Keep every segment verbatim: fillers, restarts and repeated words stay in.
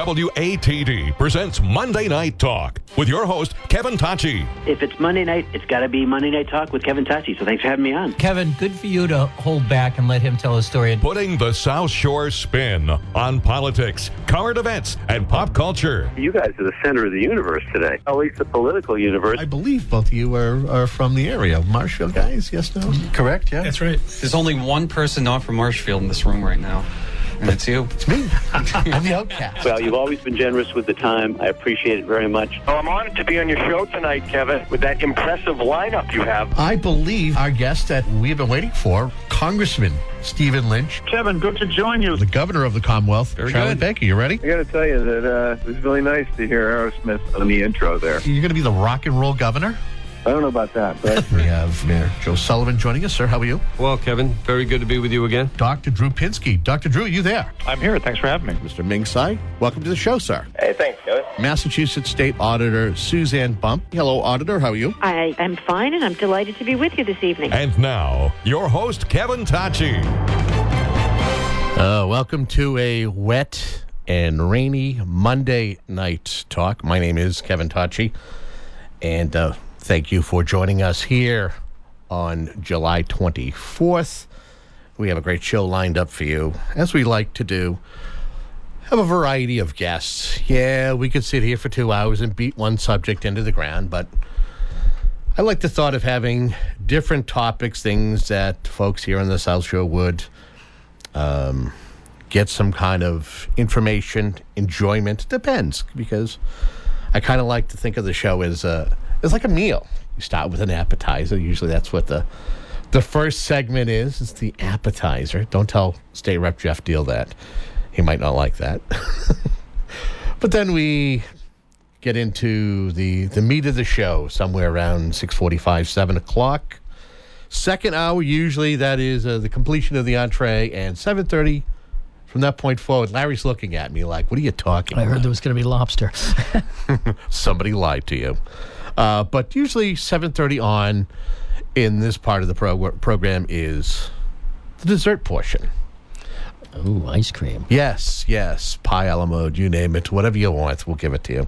W A T D presents Monday Night Talk with your host, Kevin Tacci. If it's Monday night, it's got to be Monday Night Talk with Kevin Tacci. So thanks for having me on. Kevin, good for you to hold back and let him tell his story. Putting the South Shore spin on politics, current events, and pop culture. You guys are the center of the universe today, at least the political universe. I believe both of you are, are from the area. Marshfield guys, yes, no? Correct, yeah. That's right. There's only one person not from Marshfield in this room right now, and it's you. It's me. I'm the outcast. Well, you've always been generous with the time. I appreciate it very much. Well, I'm honored to be on your show tonight, Kevin, with that impressive lineup you have. I believe our guest that we've been waiting for, Congressman Stephen Lynch. Kevin, good to join you. The governor of the Commonwealth. Very Charlie good. Baker, you ready? I got to tell you that uh, it was really nice to hear Aerosmith on the intro there. You're going to be the rock and roll governor? I don't know about that, but We have Mayor Joe Sullivan joining us. Sir, how are you? Well, Kevin, very good to be with you again. Doctor Drew Pinsky. Doctor Drew, are you there? I'm here. Thanks for having me. Mister Ming Tsai, welcome to the show, sir. Hey, thanks, Kevin. Massachusetts State Auditor Suzanne Bump. Hello, Auditor. How are you? I am fine, and I'm delighted to be with you this evening. And now, your host, Kevin Tacci. Uh, welcome to a wet and rainy Monday night talk. My name is Kevin Tacci, and uh, thank you for joining us here on July twenty-fourth. We have a great show lined up for you, as we like to do. Have a variety of guests. Yeah, we could sit here for two hours and beat one subject into the ground, but I like the thought of having different topics, things that folks here on the South Shore would um, get some kind of information, enjoyment. Depends, because I kind of like to think of the show as a, as like a meal. You start with an appetizer. Usually that's what the the first segment is. It's the appetizer. Don't tell State Rep Jeff Deal that. He might not like that. But then we get into the, the meat of the show somewhere around six forty-five, seven o'clock. Second hour, usually that is uh, the completion of the entree, and seven thirty. From that point forward, Larry's looking at me like, what are you talking I about? heard there was going to be lobster. Somebody lied to you. Uh, but usually seven thirty on in this part of the prog- program is the dessert portion. Ooh, ice cream. Yes, yes, pie a la mode, you name it, whatever you want, we'll give it to you.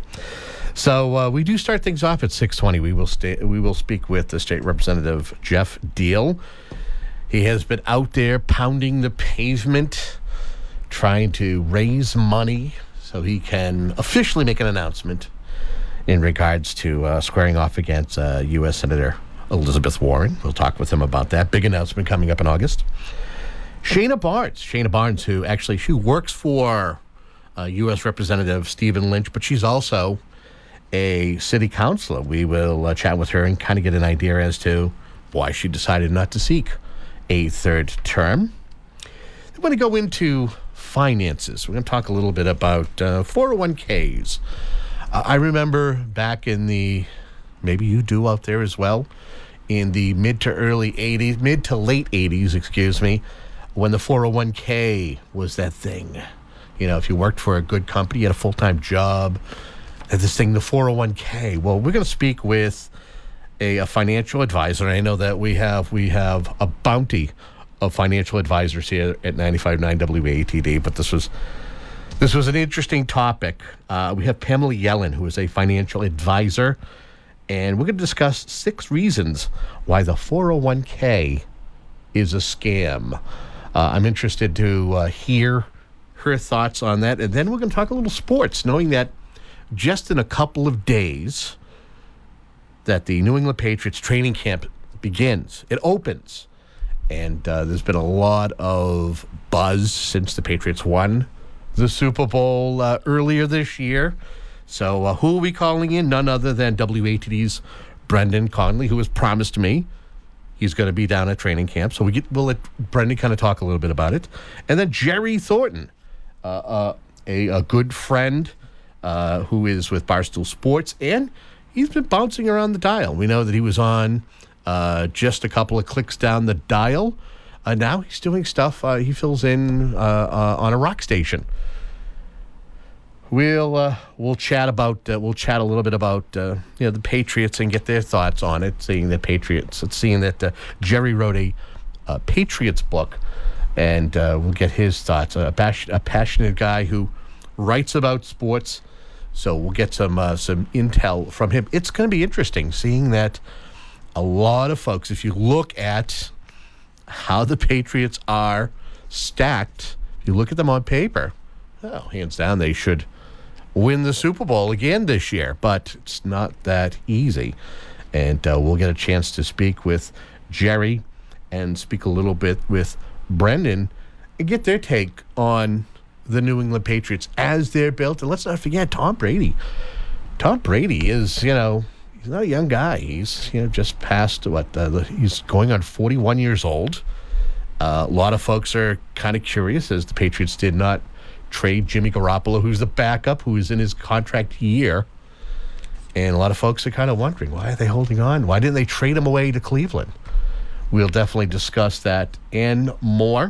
So uh, we do start things off at six twenty. We will sta- we will speak with the State Representative Jeff Deal. He has been out there pounding the pavement, trying to raise money so he can officially make an announcement in regards to uh, squaring off against uh, U S Senator Elizabeth Warren. We'll talk with him about that. Big announcement coming up in August. Shana Barnes. Shana Barnes, who actually, she works for uh, U S Representative Stephen Lynch, but she's also a city councilor. We will uh, chat with her and kind of get an idea as to why she decided not to seek a third term. I want to go into finances. We're going to talk a little bit about uh, four oh one k's. Uh, I remember back in the, maybe you do out there as well, in the mid to early eighties, mid to late eighties, excuse me, when the four oh one k was that thing. You know, if you worked for a good company, you had a full-time job, and this thing, the four oh one k. Well, we're going to speak with a, a financial advisor. I know that we have we have a bounty of financial advisors here at ninety-five point nine W A T D, but this was this was an interesting topic. Uh, we have Pamela Yellen, who is a financial advisor, and we're going to discuss six reasons why the four oh one k is a scam. Uh, I'm interested to uh, hear her thoughts on that, and then we're going to talk a little sports, knowing that just in a couple of days that the New England Patriots training camp begins. It opens. And uh, there's been a lot of buzz since the Patriots won the Super Bowl uh, earlier this year. So uh, who are we calling in? None other than W A T D's Brendan Conley, who has promised me he's going to be down at training camp. So we get, we'll let Brendan kind of talk a little bit about it. And then Jerry Thornton, uh, uh, a, a good friend uh, who is with Barstool Sports, and he's been bouncing around the dial. We know that he was on Uh, just a couple of clicks down the dial. Uh, now he's doing stuff. Uh, he fills in uh, uh, on a rock station. We'll uh, we'll chat about uh, we'll chat a little bit about uh, you know the Patriots and get their thoughts on it. Seeing the Patriots, seeing that uh, Jerry wrote a uh, Patriots book, and uh, we'll get his thoughts. A, passion, a passionate guy who writes about sports. So we'll get some uh, some intel from him. It's going to be interesting seeing that a lot of folks, if you look at how the Patriots are stacked, if you look at them on paper, oh, hands down, they should win the Super Bowl again this year. But it's not that easy. And uh, we'll get a chance to speak with Jerry and speak a little bit with Brendan and get their take on the New England Patriots as they're built. And let's not forget Tom Brady. Tom Brady is, you know, he's not a young guy. He's, you know, just past what, uh, he's going on forty-one years old. Uh, a lot of folks are kind of curious as the Patriots did not trade Jimmy Garoppolo, who's the backup, who is in his contract year. And a lot of folks are kind of wondering, why are they holding on? Why didn't they trade him away to Cleveland? We'll definitely discuss that and more.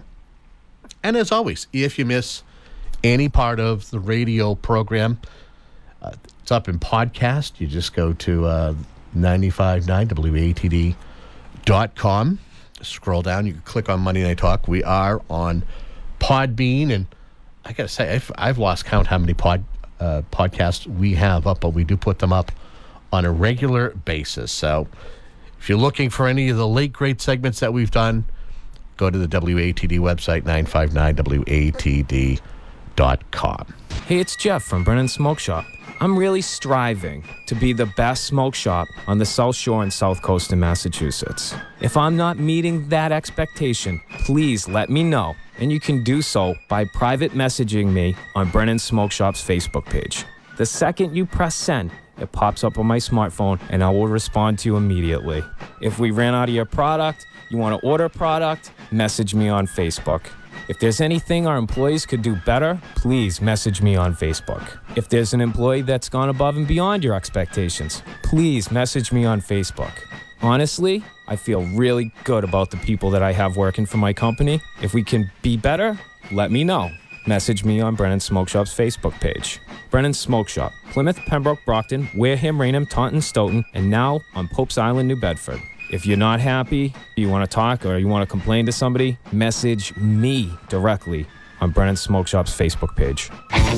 And as always, if you miss any part of the radio program, uh, it's up in podcast. You just go to uh, ninety-five point nine W A T D dot com. Scroll down. You can click on Monday Night Talk. We are on Podbean. And I got to say, I've, I've lost count how many pod, uh, podcasts we have up, but we do put them up on a regular basis. So if you're looking for any of the late great segments that we've done, go to the W A T D website, nine five nine W A T D dot com. Hey, it's Jeff from Brennan Smoke Shop. I'm really striving to be the best smoke shop on the South Shore and South Coast in Massachusetts. If I'm not meeting that expectation, please let me know. And you can do so by private messaging me on Brennan Smoke Shop's Facebook page. The second you press send, it pops up on my smartphone and I will respond to you immediately. If we ran out of your product, you want to order product, message me on Facebook. If there's anything our employees could do better, please message me on Facebook. If there's an employee that's gone above and beyond your expectations, please message me on Facebook. Honestly, I feel really good about the people that I have working for my company. If we can be better, let me know. Message me on Brennan Smoke Shop's Facebook page. Brennan Smoke Shop, Plymouth, Pembroke, Brockton, Wareham, Raynham, Taunton, Stoughton, and now on Pope's Island, New Bedford. If you're not happy, you want to talk, or you want to complain to somebody, message me directly on Brennan Smoke Shop's Facebook page.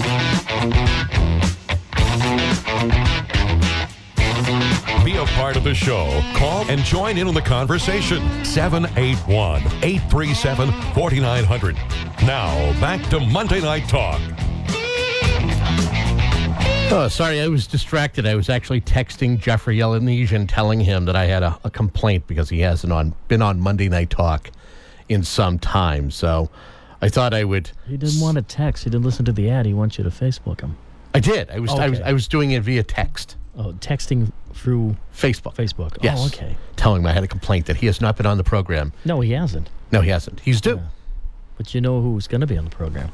Be a part of the show. Call and join in on the conversation. seven eight one, eight three seven, four nine zero zero. Now, back to Monday Night Talk. Oh, sorry, I was distracted. I was actually texting Jeffrey Yelenesian telling him that I had a, a complaint because he hasn't on been on Monday Night Talk in some time. So I thought I would... He didn't want to text. He didn't listen to the ad. He wants you to Facebook him. I did. I was, okay. I was I was doing it via text. Oh, texting through... Facebook. Facebook. Yes. Oh, okay. Telling him I had a complaint that he has not been on the program. No, he hasn't. No, he hasn't. He's due. Yeah. But you know who's going to be on the program?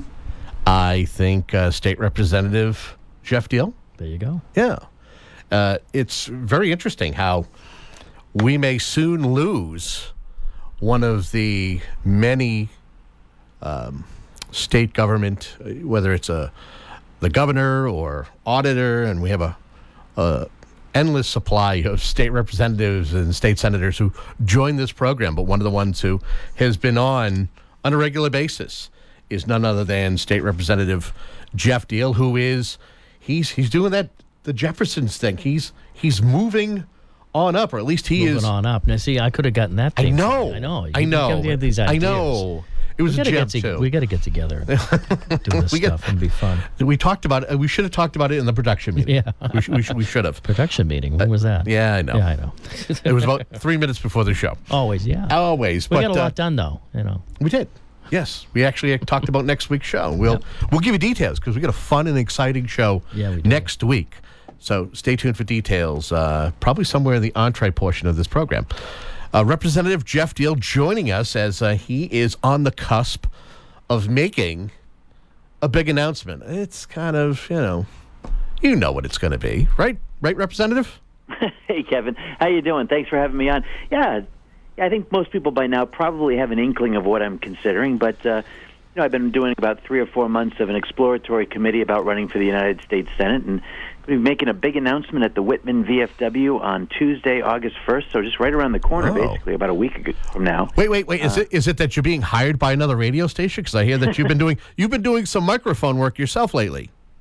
I think uh, State Representative Jeff Deal. There you go. Yeah. Uh, it's very interesting how we may soon lose one of the many um, state government, whether it's a the governor or auditor, and we have a, a endless supply of state representatives and state senators who join this program. But one of the ones who has been on on a regular basis is none other than State Representative Jeff Deal, who is he's he's doing that the Jeffersons thing. He's he's moving on up, or at least he Moving is on up. Now, see, I could have gotten that. I thing. know. I know. You, I know. You get these I ideas. know. It was we a gotta gem get to, too. We got to get together and do this We got- stuff and be fun. We talked about it. We should have talked about it in the production meeting. Yeah. we, sh- we, sh- we should have. Production meeting. When was that? Yeah, I know. Yeah, I know. It was about three minutes before the show. Always, yeah. Always. we but, got a uh, lot done, though. You know. We did. Yes, we actually talked about next week's show. We'll Yep. we'll give you details because we got a fun and exciting show Yeah, we do. next week. So stay tuned for details. Uh, probably somewhere in the entree portion of this program. Uh, Representative Jeff Deal joining us as uh, he is on the cusp of making a big announcement. It's kind of, you know, you know what it's going to be, right? Right, Representative? Hey, Kevin. How you doing? Thanks for having me on. Yeah, I think most people by now probably have an inkling of what I'm considering, but uh, you know, I've been doing about three or four months of an exploratory committee about running for the United States Senate, and we're making a big announcement at the Whitman V F W on Tuesday, August first, so just right around the corner, Oh. basically, about a week ago from now. Wait, wait, wait. Is Uh, it is it that you're being hired by another radio station? Because I hear that you've been doing you've been doing some microphone work yourself lately.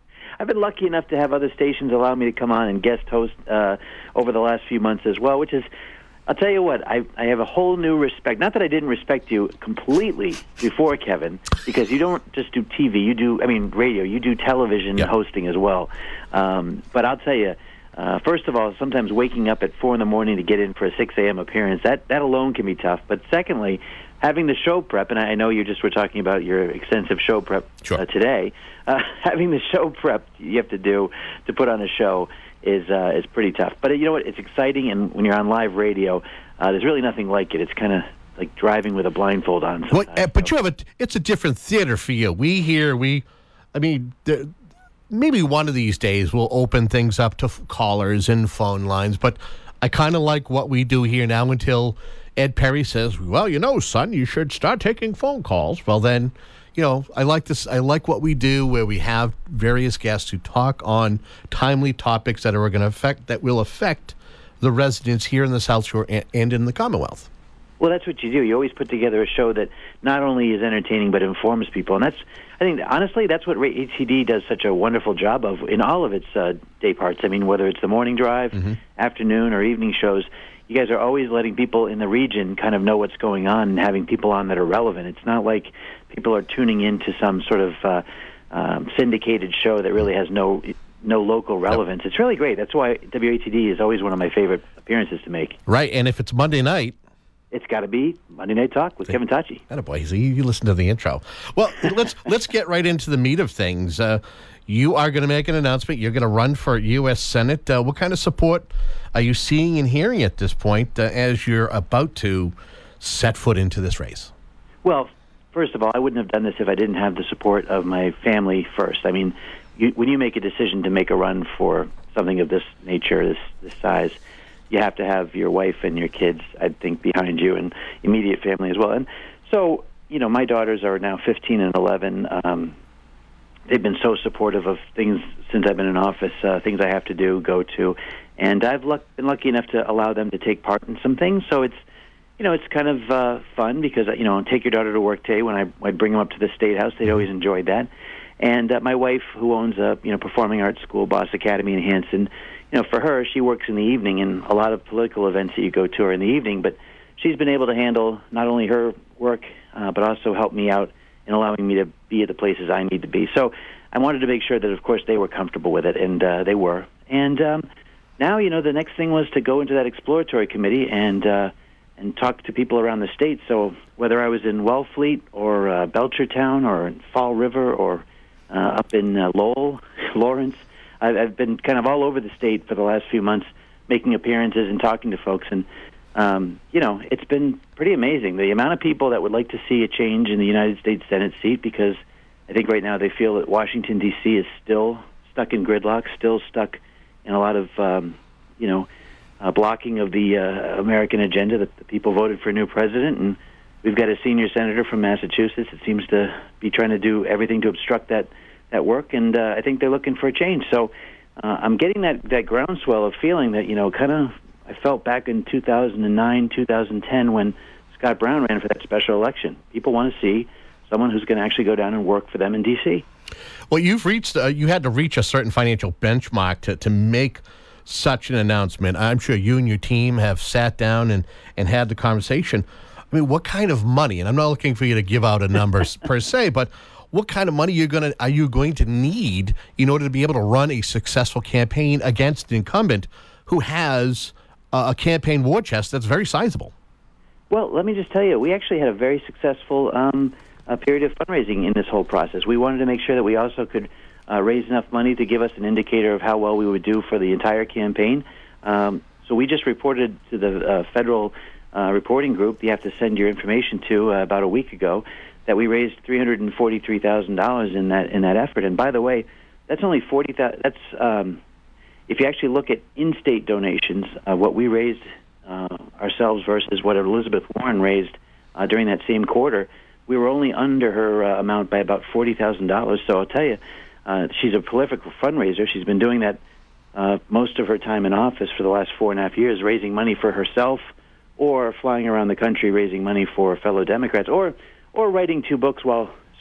I've been lucky enough to have other stations allow me to come on and guest host uh, over the last few months as well, which is, I'll tell you what, I, I have a whole new respect. Not that I didn't respect you completely before, Kevin, because you don't just do T V. You do, I mean, radio. You do television yeah. hosting as well. Um, but I'll tell you, uh, first of all, sometimes waking up at four in the morning to get in for a six a.m. appearance, that, that alone can be tough. But secondly, having the show prep, and I know you just were talking about your extensive show prep sure. uh, today, uh, having the show prep you have to do to put on a show is uh, is pretty tough. But you know what? It's exciting, and when you're on live radio, uh, there's really nothing like it. It's kind of like driving with a blindfold on. Well, uh, but you have a, it's a different theater for you. We here, we, I mean, the, maybe one of these days we'll open things up to f- callers and phone lines, but I kind of like what we do here now until Ed Perry says, well, you know, son, you should start taking phone calls. Well, then, you know, I like this. I like what we do where we have various guests who talk on timely topics that are going to affect, that will affect the residents here in the South Shore and, and in the Commonwealth. Well, that's what you do. You always put together a show that not only is entertaining but informs people, and that's, I think, honestly, that's what H C D does such a wonderful job of in all of its uh, day parts. I mean, whether it's the morning drive, mm-hmm. afternoon, or evening shows, you guys are always letting people in the region kind of know what's going on and having people on that are relevant. It's not like people are tuning into some sort of uh, um, syndicated show that really has no no local relevance. It's really great. That's why W A T D is always one of my favorite appearances to make. Right, and if it's Monday night, it's got to be Monday Night Talk with Kevin Tachi. Attaboy, you, you listen to the intro. Well, let's let's get right into the meat of things. Uh, you are going to make an announcement. You're going to run for U S Senate. Uh, what kind of support are you seeing and hearing at this point uh, as you're about to set foot into this race? Well, first of all, I wouldn't have done this if I didn't have the support of my family first. I mean, you, when you make a decision to make a run for something of this nature, this this size, you have to have your wife and your kids, I think, behind you, and immediate family as well. And so, you know, my daughters are now fifteen and eleven. Um, they've been so supportive of things since I've been in office, uh, things I have to do, go to. And I've luck- been lucky enough to allow them to take part in some things. So it's, you know, it's kind of uh, fun because, you know, take your daughter to work day. When I, I'd bring them up to the State House, they'd always enjoyed that. And uh, my wife, who owns a, you know, performing arts school, Boss Academy in Hanson, you know, for her, she works in the evening, and a lot of political events that you go to are in the evening. But she's been able to handle not only her work, uh, but also help me out in allowing me to be at the places I need to be. So I wanted to make sure that, of course, they were comfortable with it, and uh, they were. And um, now, you know, the next thing was to go into that exploratory committee and uh, and talk to people around the state. So whether I was in Wellfleet or uh, Belchertown or in Fall River or uh, up in uh, Lowell, Lawrence, I've been kind of all over the state for the last few months, making appearances and talking to folks. And, um, you know, it's been pretty amazing, the amount of people that would like to see a change in the United States Senate seat, because I think right now they feel that Washington, D C is still stuck in gridlock, still stuck in a lot of, um, you know, uh, blocking of the uh, American agenda, that the people voted for a new president. And we've got a senior senator from Massachusetts that seems to be trying to do everything to obstruct that that work, and uh, I think they're looking for a change. So uh, I'm getting that, that groundswell of feeling that, you know, kind of I felt back in two thousand nine, two thousand ten when Scott Brown ran for that special election. People want to see someone who's going to actually go down and work for them in D C. Well, you've reached, uh, you had to reach a certain financial benchmark to, to make such an announcement. I'm sure you and your team have sat down and, and had the conversation. I mean, what kind of money, and I'm not looking for you to give out a number per se, but what kind of money you're gonna are you going to need in order to be able to run a successful campaign against an incumbent who has uh, a campaign war chest that's very sizable? Well, let me just tell you, we actually had a very successful um, uh, period of fundraising in this whole process. We wanted to make sure that we also could uh, raise enough money to give us an indicator of how well we would do for the entire campaign. Um, so we just reported to the uh, federal uh, reporting group you have to send your information to uh, about a week ago, that we raised three hundred forty-three thousand dollars in that in that effort. And by the way, that's only forty thousand. That's um, if you actually look at in-state donations, uh, what we raised uh, ourselves versus what Elizabeth Warren raised uh, during that same quarter, we were only under her uh, amount by about forty thousand dollars. So I'll tell you, uh, she's a prolific fundraiser. She's been doing that uh, most of her time in office for the last four and a half years, raising money for herself, or flying around the country raising money for fellow Democrats, or or writing two books while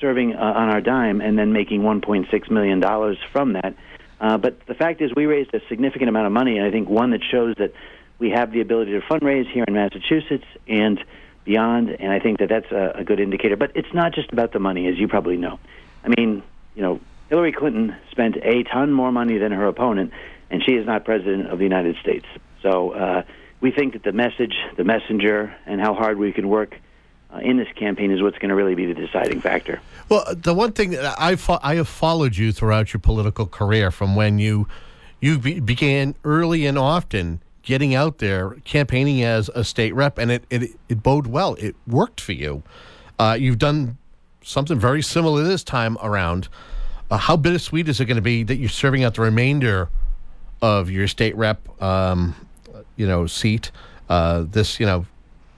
serving uh, on our dime and then making one point six million dollars from that. Uh, but the fact is we raised a significant amount of money, and I think one that shows that we have the ability to fundraise here in Massachusetts and beyond, and I think that that's a, a good indicator. But it's not just about the money, as you probably know. I mean, you know, Hillary Clinton spent a ton more money than her opponent, and she is not president of the United States. So uh, we think that the message, the messenger, and how hard we can work uh, in this campaign is what's going to really be the deciding factor. Well, the one thing that I fo- I have followed you throughout your political career from when you you be- began early and often getting out there campaigning as a state rep, and it it, it bode well. It worked for you. Uh, you've done something very similar this time around. Uh, how bittersweet is it going to be that you're serving out the remainder of your state rep, um, you know, seat? Uh, this, you know,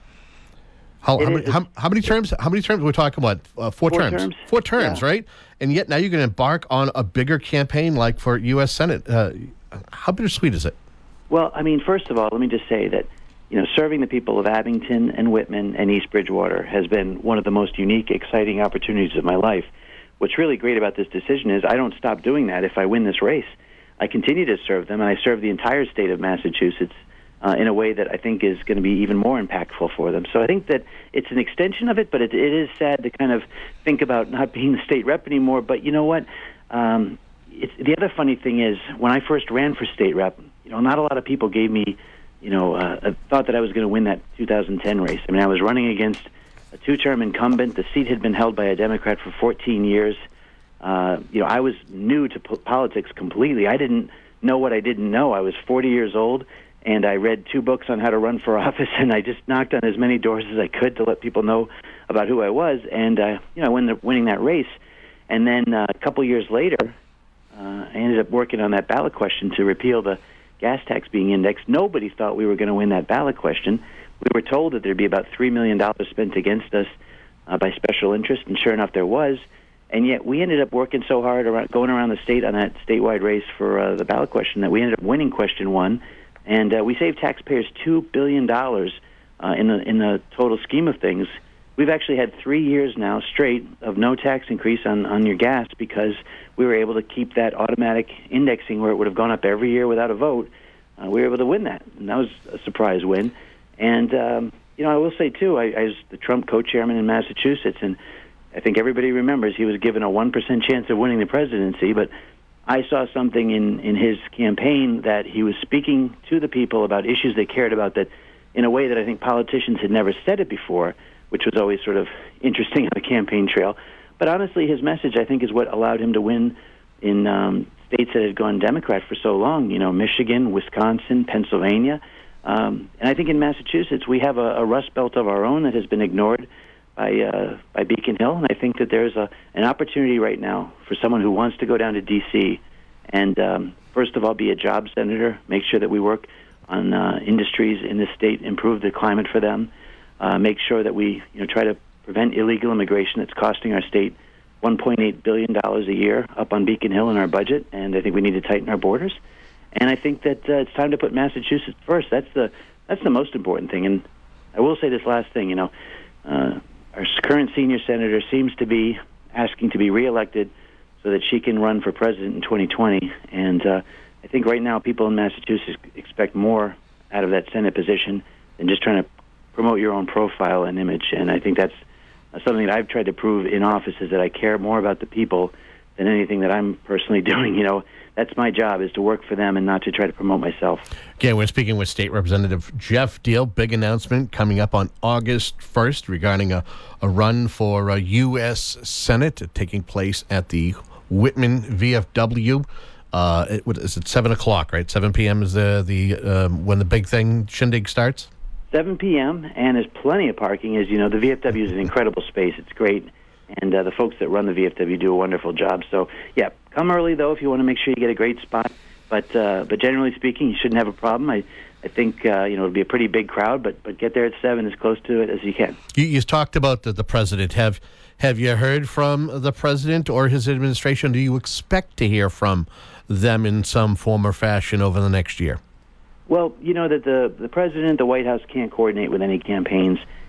how how many, how, how many terms? How many terms we're talking about? Uh, four, four terms. terms. Four terms, Yeah. right? And yet now you're going to embark on a bigger campaign like for U S Senate. Uh, how bittersweet is it? Well, I mean, first of all, let me just say that, you know, serving the people of Abington and Whitman and East Bridgewater has been one of the most unique, exciting opportunities of my life. What's really great about this decision is I don't stop doing that if I win this race. I continue to serve them, and I serve the entire state of Massachusetts uh, in a way that I think is going to be even more impactful for them. So I think that it's an extension of it, but it, it is sad to kind of think about not being the state rep anymore. But you know what? Um, it's, the other funny thing is, when I first ran for state rep, you know, not a lot of people gave me, you know, uh, a thought that I was going to win that two thousand ten race. I mean, I was running against a two-term incumbent. The seat had been held by a Democrat for fourteen years. Uh, you know, I was new to po- politics completely. I didn't know what I didn't know. I was forty years old, and I read two books on how to run for office, and I just knocked on as many doors as I could to let people know about who I was. And, uh, you know, I ended up winning that race. And then uh, a couple years later, uh, I ended up working on that ballot question to repeal the gas tax being indexed. Nobody thought we were going to win that ballot question. We were told that there'd be about three million dollars spent against us uh, by special interest, and sure enough, there was. And yet we ended up working so hard around going around the state on that statewide race for uh, the ballot question that we ended up winning question one, and uh, we saved taxpayers two billion dollars uh, in the in the total scheme of things. We've actually had three years now straight of no tax increase on, on your gas because we were able to keep that automatic indexing where it would have gone up every year without a vote. Uh, we were able to win that, and that was a surprise win. And, um, you know, I will say, too, I, I was the Trump co-chairman in Massachusetts, and I think everybody remembers he was given a one percent chance of winning the presidency, but I saw something in, in his campaign that he was speaking to the people about issues they cared about that in a way that I think politicians had never said it before, which was always sort of interesting on the campaign trail. But honestly, his message, I think, is what allowed him to win in um, states that had gone Democrat for so long, you know, Michigan, Wisconsin, Pennsylvania. Um, and I think in Massachusetts, we have a, a Rust Belt of our own that has been ignored by uh, by Beacon Hill. And I think that there's a, an opportunity right now for someone who wants to go down to D C and, um, first of all, be a job senator, make sure that we work on uh, industries in this state, improve the climate for them, uh, make sure that we you know try to prevent illegal immigration that's costing our state one point eight billion dollars a year up on Beacon Hill in our budget, and I think we need to tighten our borders. And I think that uh, it's time to put Massachusetts first. That's the that's the most important thing. And I will say this last thing, you know, uh, our current senior senator seems to be asking to be reelected so that she can run for president in twenty twenty. And uh, I think right now people in Massachusetts expect more out of that Senate position than just trying to promote your own profile and image. And I think that's uh, something that I've tried to prove in office, is that I care more about the people than anything that I'm personally doing. You know, that's my job, is to work for them and not to try to promote myself. Again, we're speaking with State Representative Jeff Diehl. Big announcement coming up on August first regarding a, a run for a U S Senate taking place at the Whitman V F W. Uh, it, what is it, seven o'clock, right? seven p.m. is the, the um, when the big thing, shindig, starts? seven p.m., and there's plenty of parking. As you know, the V F W is an incredible space. It's great. And uh, the folks that run the V F W do a wonderful job. So, yeah, come early, though, if you want to make sure you get a great spot. But uh, but generally speaking, you shouldn't have a problem. I, I think, uh, you know, it'll be a pretty big crowd, but but get there at seven, as close to it as you can. You, you talked about the, the president. Have, have you heard from the president or his administration? Do you expect to hear from them in some form or fashion over the next year? Well, you know that the, the president, the White House can't coordinate with any campaigns.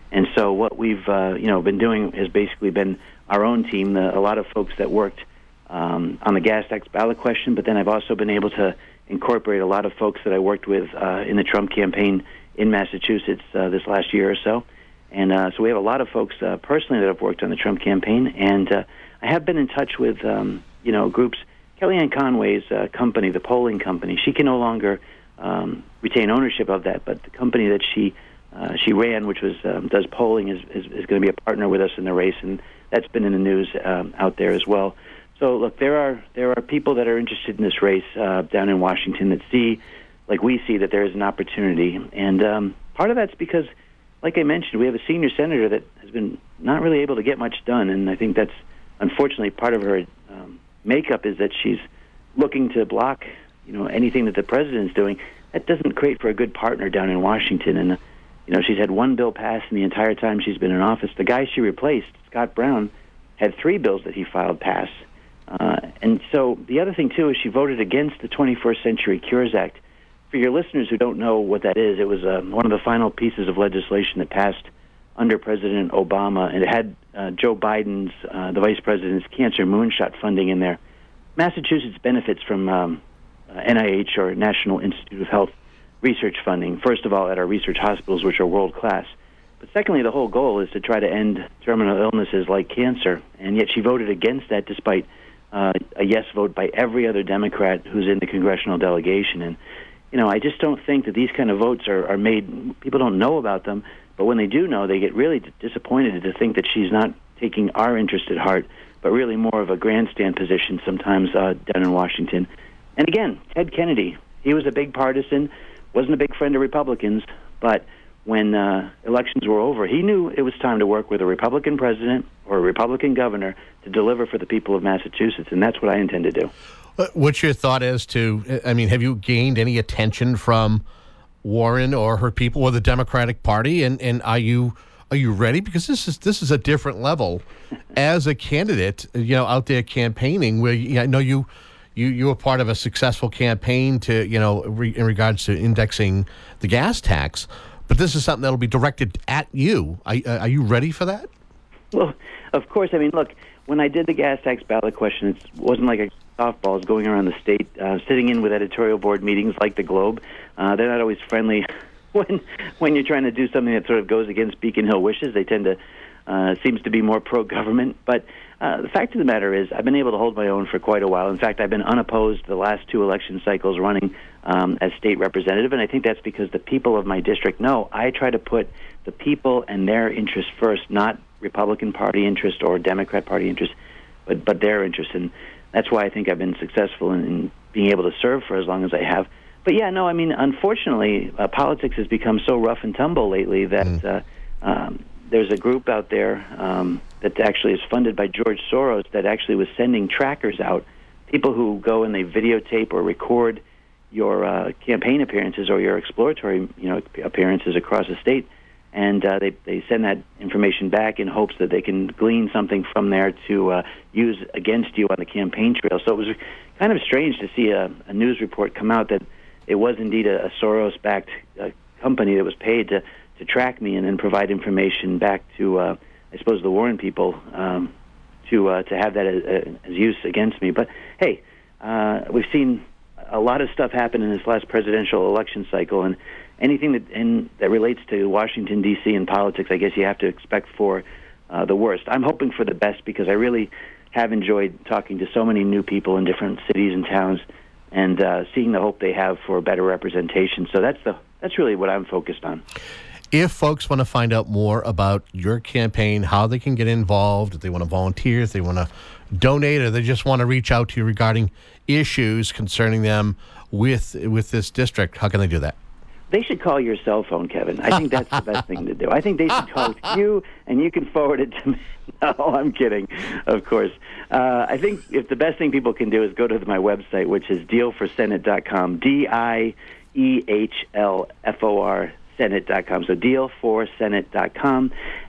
And so what we've uh, you know been doing has basically been our own team. The, a lot of folks that worked um, on the gas tax ballot question, but then I've also been able to incorporate a lot of folks that I worked with uh, in the Trump campaign in Massachusetts uh, this last year or so. And uh, so we have a lot of folks uh, personally that have worked on the Trump campaign, and uh, I have been in touch with um, you know groups. Kellyanne Conway's uh, company, the polling company, she can no longer um, retain ownership of that, but the company that she uh, she ran, which was um, does polling, is, is, is going to be a partner with us in the race, and that's been in the news um, out there as well. So look, there are there are people that are interested in this race uh, down in Washington that see, like we see, that there is an opportunity, and um, part of that's because, like I mentioned, we have a senior senator that has been not really able to get much done, and I think that's unfortunately part of her um, makeup is that she's looking to block, you know, anything that the president's doing. That doesn't create for a good partner down in Washington. And, uh, you know, she's had one bill passed in the entire time she's been in office. The guy she replaced, Scott Brown, had three bills that he filed pass. Uh, and so the other thing, too, is she voted against the twenty-first Century Cures Act. For your listeners who don't know what that is, it was uh, one of the final pieces of legislation that passed under President Obama, and it had uh, Joe Biden's, uh, the vice president's cancer moonshot funding in there. Massachusetts benefits from um, uh, N I H, or National Institute of Health, research funding, first of all at our research hospitals, which are world-class. But secondly, the whole goal is to try to end terminal illnesses like cancer, and yet she voted against that despite uh, a yes vote by every other Democrat who's in the congressional delegation. And, you know, I just don't think that these kind of votes are, are made, people don't know about them, but when they do know, they get really disappointed to think that she's not taking our interest at heart, but really more of a grandstand position sometimes uh, down in Washington. And again, Ted Kennedy, he was a big partisan, wasn't a big friend of Republicans, but when uh, elections were over, he knew it was time to work with a Republican president or a Republican governor to deliver for the people of Massachusetts, and that's what I intend to do. What's your thought as to, I mean, have you gained any attention from Warren or her people or the Democratic Party, and, and are you are you ready? Because this is this is a different level as a candidate, you know, out there campaigning. Where you know, I know you you you were part of a successful campaign to you know re, in regards to indexing the gas tax, but this is something that'll be directed at you. Are, are you ready for that? Well, of course. I mean, look, when I did the gas tax ballot question, it wasn't like a softball. I was going around the state, uh, sitting in with editorial board meetings like the Globe. Uh, they're not always friendly when when you're trying to do something that sort of goes against Beacon Hill wishes. They tend to uh, seems to be more pro-government. But uh, the fact of the matter is, I've been able to hold my own for quite a while. In fact, I've been unopposed the last two election cycles running um, as state representative, and I think that's because the people of my district know I try to put the people and their interests first, not Republican Party interest or Democrat Party interest, but but their interests. And that's why I think I've been successful in, in being able to serve for as long as I have. But yeah, no, I mean, unfortunately, uh, politics has become so rough and tumble lately that mm. uh, um, there's a group out there um, that actually is funded by George Soros that actually was sending trackers out, people who go and they videotape or record your uh, campaign appearances or your exploratory, you know, appearances across the state, and uh, they they send that information back in hopes that they can glean something from there to uh, use against you on the campaign trail. So it was kind of strange to see a, a news report come out that it was indeed a, a Soros-backed uh, company that was paid to, to track me and then provide information back to, uh, I suppose, the Warren people um, to uh, to have that as, as use against me. But hey, uh, we've seen a lot of stuff happen in this last presidential election cycle, and anything that in, that relates to Washington, D C and politics, I guess you have to expect for uh, the worst. I'm hoping for the best because I really have enjoyed talking to so many new people in different cities and towns, and uh, seeing the hope they have for better representation. So that's the that's really what I'm focused on. If folks want to find out more about your campaign, how they can get involved, if they want to volunteer, if they want to donate, or they just want to reach out to you regarding issues concerning them with with this district, how can they do that? They should call your cell phone, Kevin. I think that's the best thing to do. I think they should call you, and you can forward it to me. No, I'm kidding, of course. Uh, I think if the best thing people can do is go to my website, which is deal for senate dot com, D I E H L F O R Senate dot com. So deal for senate dot com.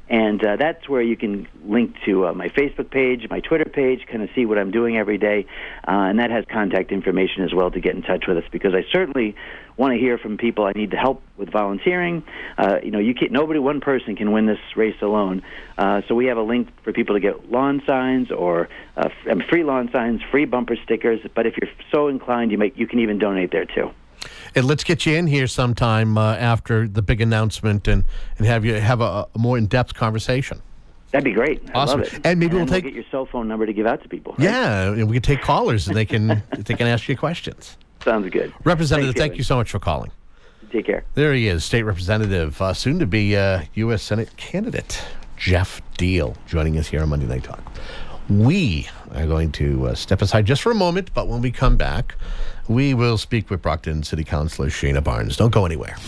And uh, that's where you can link to uh, my Facebook page, my Twitter page, kind of see what I'm doing every day. Uh, and that has contact information as well to get in touch with us, because I certainly want to hear from people. I need help with volunteering. Uh, you know, you can't, nobody, one person can win this race alone. Uh, so we have a link for people to get lawn signs or uh, free lawn signs, free bumper stickers. But if you're so inclined, you make you can even donate there too. And let's get you in here sometime uh, after the big announcement and, and have you have a, a more in-depth conversation. That'd be great. I Awesome. love it. And maybe and we'll take get your cell phone number to give out to people. Right? Yeah, and we can take callers and they can they can ask you questions. Sounds good. Representative, Thanks, thank Kevin. you so much for calling. Take care. There he is, State Representative, uh, soon to be uh, U S Senate candidate, Jeff Deal, joining us here on Monday Night Talk. We are going to uh, step aside just for a moment, but when we come back, we will speak with Brockton City Councilor Shana Barnes. Don't go anywhere.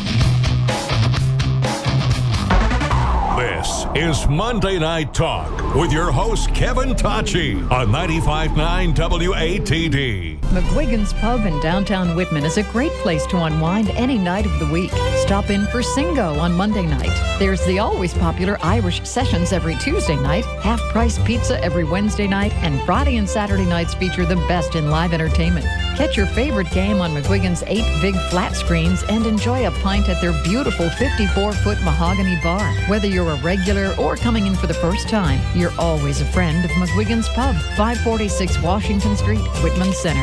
This is Monday Night Talk with your host, Kevin Tachi, on ninety-five point nine W A T D. McGuigan's Pub in downtown Whitman is a great place to unwind any night of the week. Stop in for Singo on Monday night. There's the always popular Irish Sessions every Tuesday night, half-price pizza every Wednesday night, and Friday and Saturday nights feature the best in live entertainment. Catch your favorite game on McGuigan's eight big flat screens and enjoy a pint at their beautiful fifty-four foot mahogany bar. Whether you're a regular or coming in for the first time, you're always a friend of McGuigan's Pub, five forty-six Washington Street, Whitman Center.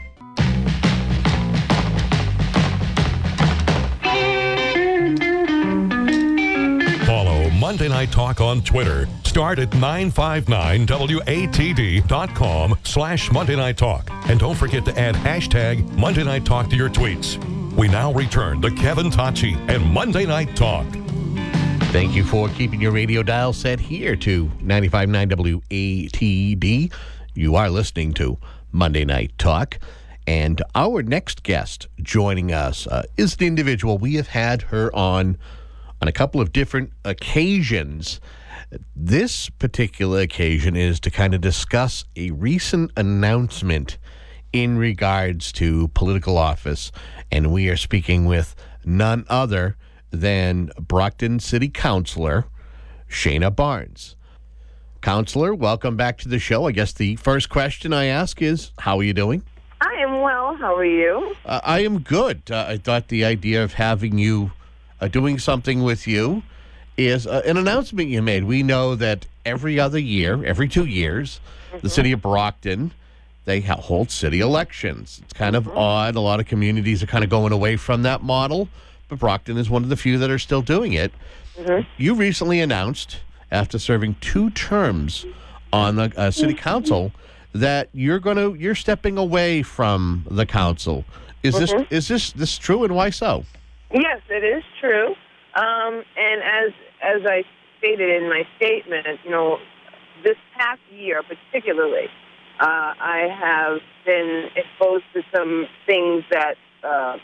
Follow Monday Night Talk on Twitter. Start at nine five nine W A T D dot com slash Monday Night Talk. And don't forget to add hashtag Monday Night Talk to your tweets. We now return to Kevin Tachi and Monday Night Talk. Thank you for keeping your radio dial set here to ninety-five point nine W A T D. You are listening to Monday Night Talk. And our next guest joining us uh, is an individual. We have had her on on a couple of different occasions. This particular occasion is to kind of discuss a recent announcement in regards to political office. And we are speaking with none other than Brockton City Councilor Shana Barnes. Councilor, welcome back to the show. I guess the first question I ask is, how are you doing? I am well. How are you? Uh, I am good. Uh, I thought the idea of having you uh, doing something with you is uh, an announcement you made. We know that every other year, every two years, mm-hmm. the city of Brockton, they ha- hold city elections. It's kind mm-hmm. of odd. A lot of communities are kind of going away from that model, but Brockton is one of the few that are still doing it. Mm-hmm. You recently announced, after serving two terms on the uh, city council, that you're going to you're stepping away from the council. Is mm-hmm. this is this this true, and why so? Yes, it is true. Um, and as as I stated in my statement, you know, this past year particularly, uh, I have been exposed to some things that uh,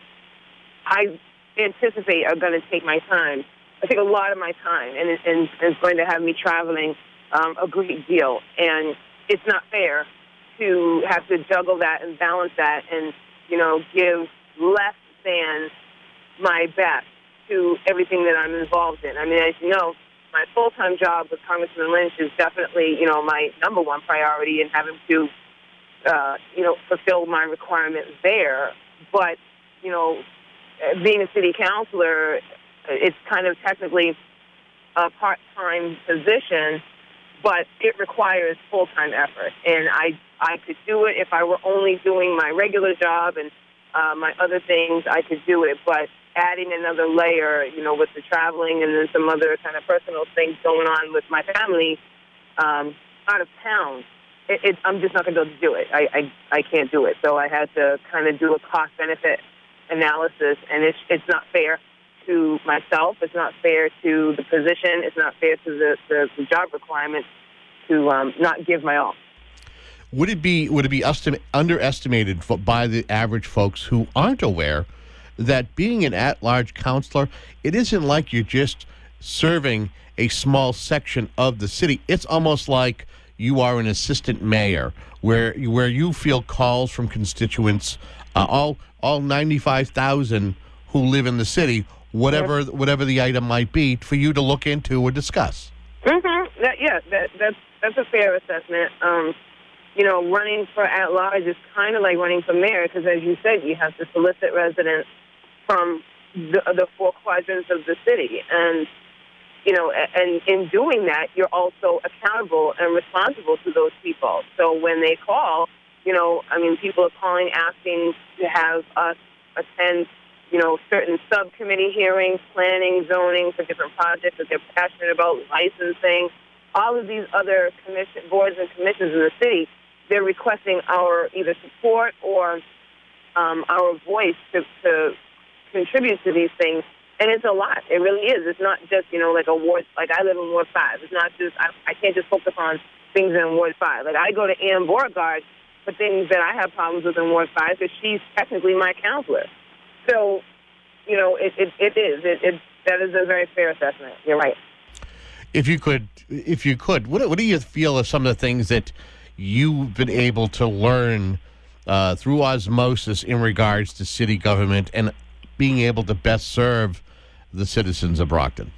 I anticipate are going to take my time. I think a lot of my time, and, and it's going to have me traveling um, a great deal. And it's not fair to have to juggle that and balance that and, you know, give less than my best to everything that I'm involved in. I mean, as you know, my full-time job with Congressman Lynch is definitely, you know, my number one priority in having to, uh, you know, fulfill my requirements there. But, you know, being a city councilor, it's kind of technically a part-time position, but it requires full-time effort. And I, I could do it if I were only doing my regular job and uh, my other things, I could do it. But adding another layer, you know, with the traveling and then some other kind of personal things going on with my family um, out of town, it, it, I'm just not going to be able to do it. I, I, I can't do it. So I had to kind of do a cost-benefit analysis, and it's, it's not fair to myself. It's not fair to the position. It's not fair to the, the, the job requirements to um, not give my all. Would it be would it be estim- underestimated for, by the average folks who aren't aware that being an at-large counselor, it isn't like you're just serving a small section of the city. It's almost like you are an assistant mayor, where where you feel calls from constituents, uh, all all ninety-five thousand who live in the city, whatever whatever the item might be, for you to look into or discuss. Mm-hmm. That, yeah, that, that's that's a fair assessment. Um, you know, running for at-large is kind of like running for mayor because, as you said, you have to solicit residents from the, the four quadrants of the city. And, you know, and in doing that, you're also accountable and responsible to those people. So when they call, you know, I mean, people are calling asking to have us attend, you know, certain subcommittee hearings, planning, zoning for different projects that they're passionate about, licensing, all of these other commission boards and commissions in the city. They're requesting our either support or um, our voice to, to contribute to these things. And it's a lot. It really is. It's not just, you know, like a ward, like I live in Ward five. It's not just, I, I can't just focus on things in Ward five. Like I go to Ann Beauregard for things that I have problems with in Ward five because she's technically my counselor. So, you know, it, it, it is. It, it, that is a very fair assessment. You're right. If you could, if you could, what, what do you feel are some of the things that you've been able to learn uh, through osmosis in regards to city government and being able to best serve the citizens of Brockton?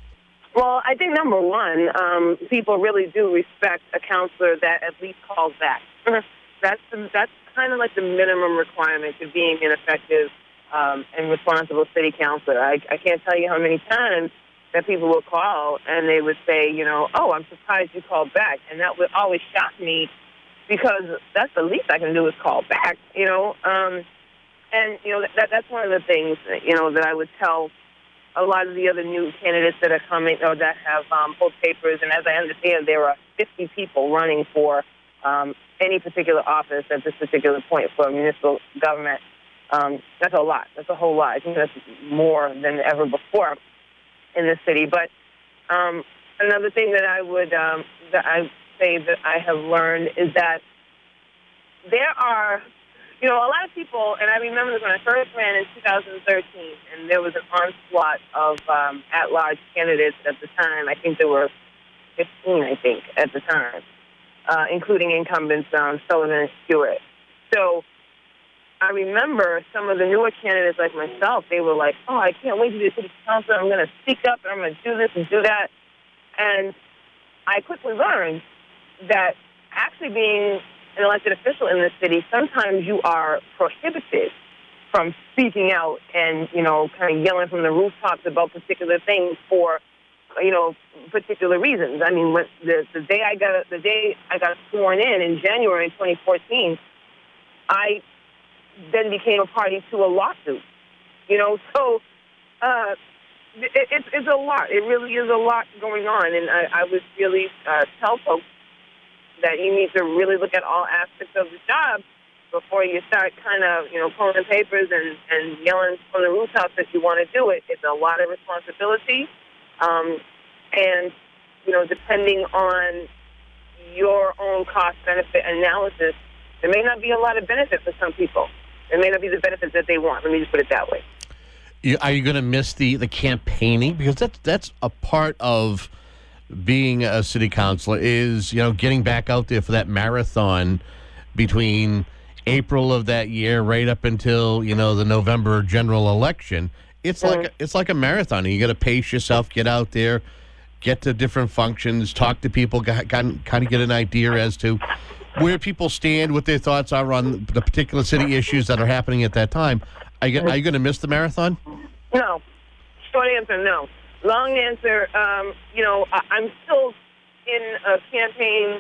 Well, I think number one, um, people really do respect a counselor that at least calls back. that's the, that's kind of like the minimum requirement to being an effective um, and responsible city councilor. I, I can't tell you how many times that people will call and they would say, you know, oh, I'm surprised you called back. And that would always shock me because that's the least I can do is call back, you know. Um, and, you know, that, that's one of the things, that, you know, that I would tell a lot of the other new candidates that are coming or that have um, pulled papers. And as I understand, there are fifty people running for um, any particular office at this particular point for municipal government. Um, that's a lot. That's a whole lot. I think that's more than ever before in the city. But um, another thing that I would um, that I say that I have learned is that there are, you know, a lot of people, and I remember this when I first ran in two thousand thirteen, and there was an onslaught of um, at-large candidates at the time. I think there were fifteen, I think, at the time, uh, including incumbents um, Sullivan and Stewart. So I remember some of the newer candidates like myself, they were like, oh, I can't wait to be a city councilor. I'm going to speak up, and I'm going to do this and do that. And I quickly learned that actually being an elected official in this city, sometimes you are prohibited from speaking out and, you know, kind of yelling from the rooftops about particular things for, you know, particular reasons. I mean, when the, the day I got the day I got sworn in in January twenty fourteen, I then became a party to a lawsuit. You know, so uh, it, it's it's a lot. It really is a lot going on, and I, I would really uh, tell folks that you need to really look at all aspects of the job before you start kind of, you know, pulling the papers and, and yelling from the rooftops that you want to do it. It's a lot of responsibility. Um, and, you know, depending on your own cost-benefit analysis, there may not be a lot of benefit for some people. It may not be the benefits that they want. Let me just put it that way. Are you going to miss the, the campaigning? Because that's, that's a part of being a city councilor is, you know, getting back out there for that marathon between April of that year right up until, you know, the November general election. It's mm-hmm. like a, it's like a marathon. You got to pace yourself, get out there, get to different functions, talk to people, kind of get an idea as to where people stand, what their thoughts are on the particular city issues that are happening at that time. Are you, are you going to miss the marathon? No. Short answer, no. Long answer, um, you know, I, I'm still in a campaign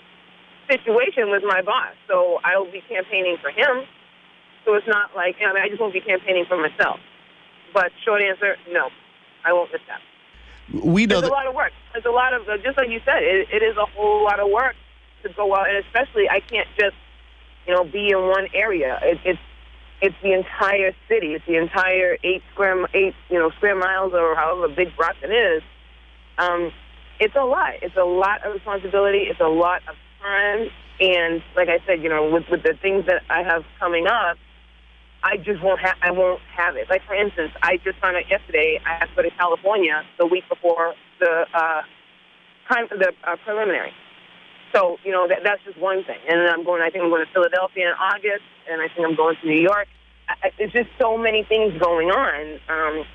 situation with my boss, so I will be campaigning for him. So it's not like, I mean, I just won't be campaigning for myself. But short answer, no, I won't miss that. We know It's that- a lot of work. It's a lot of, just like you said, it, it is a whole lot of work to go out, and especially I can't just, you know, be in one area. It, it's It's the entire city. It's the entire eight square, eight you know, square miles or however big Brockton is. Um, it's a lot. It's a lot of responsibility. It's a lot of time. And like I said, you know, with, with the things that I have coming up, I just won't have. I won't have it. Like for instance, I just found out yesterday I have to go to California the week before the uh, time the uh, preliminary. So, you know, that, that's just one thing. And then I'm going, I think I'm going to Philadelphia in August, and I think I'm going to New York. I, it's just so many things going on. Um,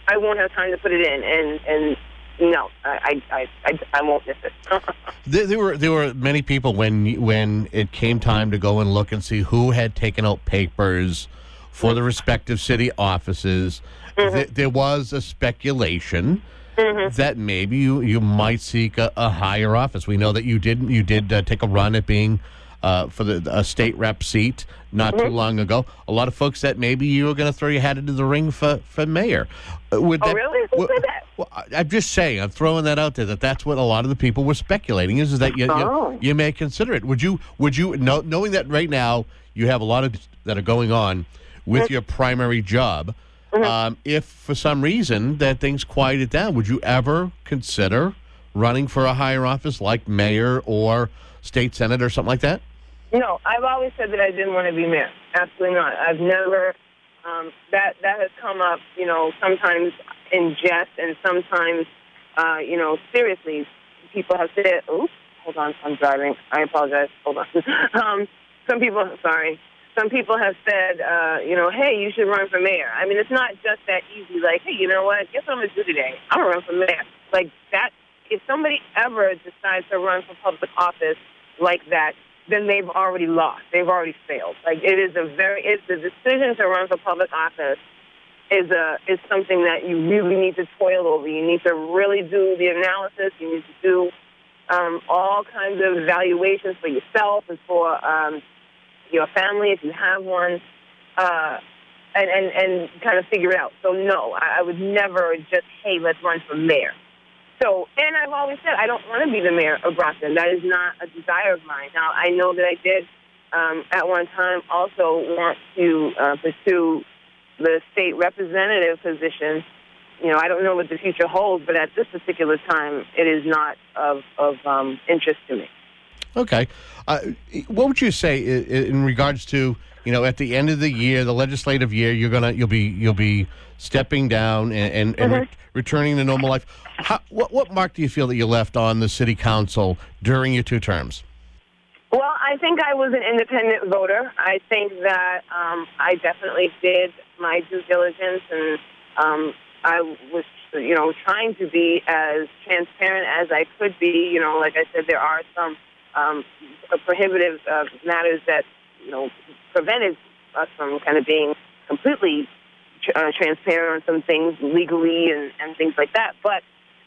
I won't have time to put it in, and and no, I I I, I won't miss it. there, there were there were many people when when it came time to go and look and see who had taken out papers for the respective city offices. Mm-hmm. Th- there was a speculation mm-hmm. that maybe you, you might seek a, a higher office. We know that you did you did uh, take a run at being uh, for the a state rep seat not mm-hmm. too long ago. A lot of folks that maybe you were going to throw your hat into the ring for for mayor. Uh, would oh that, really? Who w- said that? Well, I'm just saying. I'm throwing that out there. That that's what a lot of the people were speculating is, is that you, oh. you you may consider it. Would you would you know, knowing that right now you have a lot of that are going on with mm-hmm. your primary job? Mm-hmm. Um, if for some reason that things quieted down, would you ever consider running for a higher office like mayor or state senate or something like that? No, I've always said that I didn't want to be mayor. Absolutely not. I've never. Um, that that has come up, you know, sometimes in jest and sometimes, uh, you know, seriously. People have said, "Oops, hold on, I'm driving. I apologize. Hold on." um, some people, sorry. Some people have said, uh, you know, hey, you should run for mayor. I mean, it's not just that easy. Like, hey, you know what? Guess what I'm going to do today? I'm going to run for mayor. Like that, if somebody ever decides to run for public office like that, then they've already lost. They've already failed. Like it is a very, it's the decision to run for public office is a is something that you really need to toil over. You need to really do the analysis. You need to do um, all kinds of evaluations for yourself and for um, your family, if you have one, uh, and, and, and kind of figure it out. So, no, I, I would never just, hey, let's run for mayor. So, and I've always said I don't want to be the mayor of Brockton. That is not a desire of mine. Now, I know that I did um, at one time also want to uh, pursue the state representative position. You know, I don't know what the future holds, but at this particular time, it is not of, of um, interest to me. Okay. Uh, what would you say in regards to, you know, at the end of the year, the legislative year, you're gonna you'll be you'll be stepping down and and, and mm-hmm. re- returning to normal life. How, what what mark do you feel that you left on the city council during your two terms? Well, I think I was an independent voter. I think that um, I definitely did my due diligence, and um, I was, you know, trying to be as transparent as I could be. You know, like I said, there are some um, prohibitive uh, matters that, you know, prevented us from kind of being completely uh, transparent on some things legally and, and things like that. But,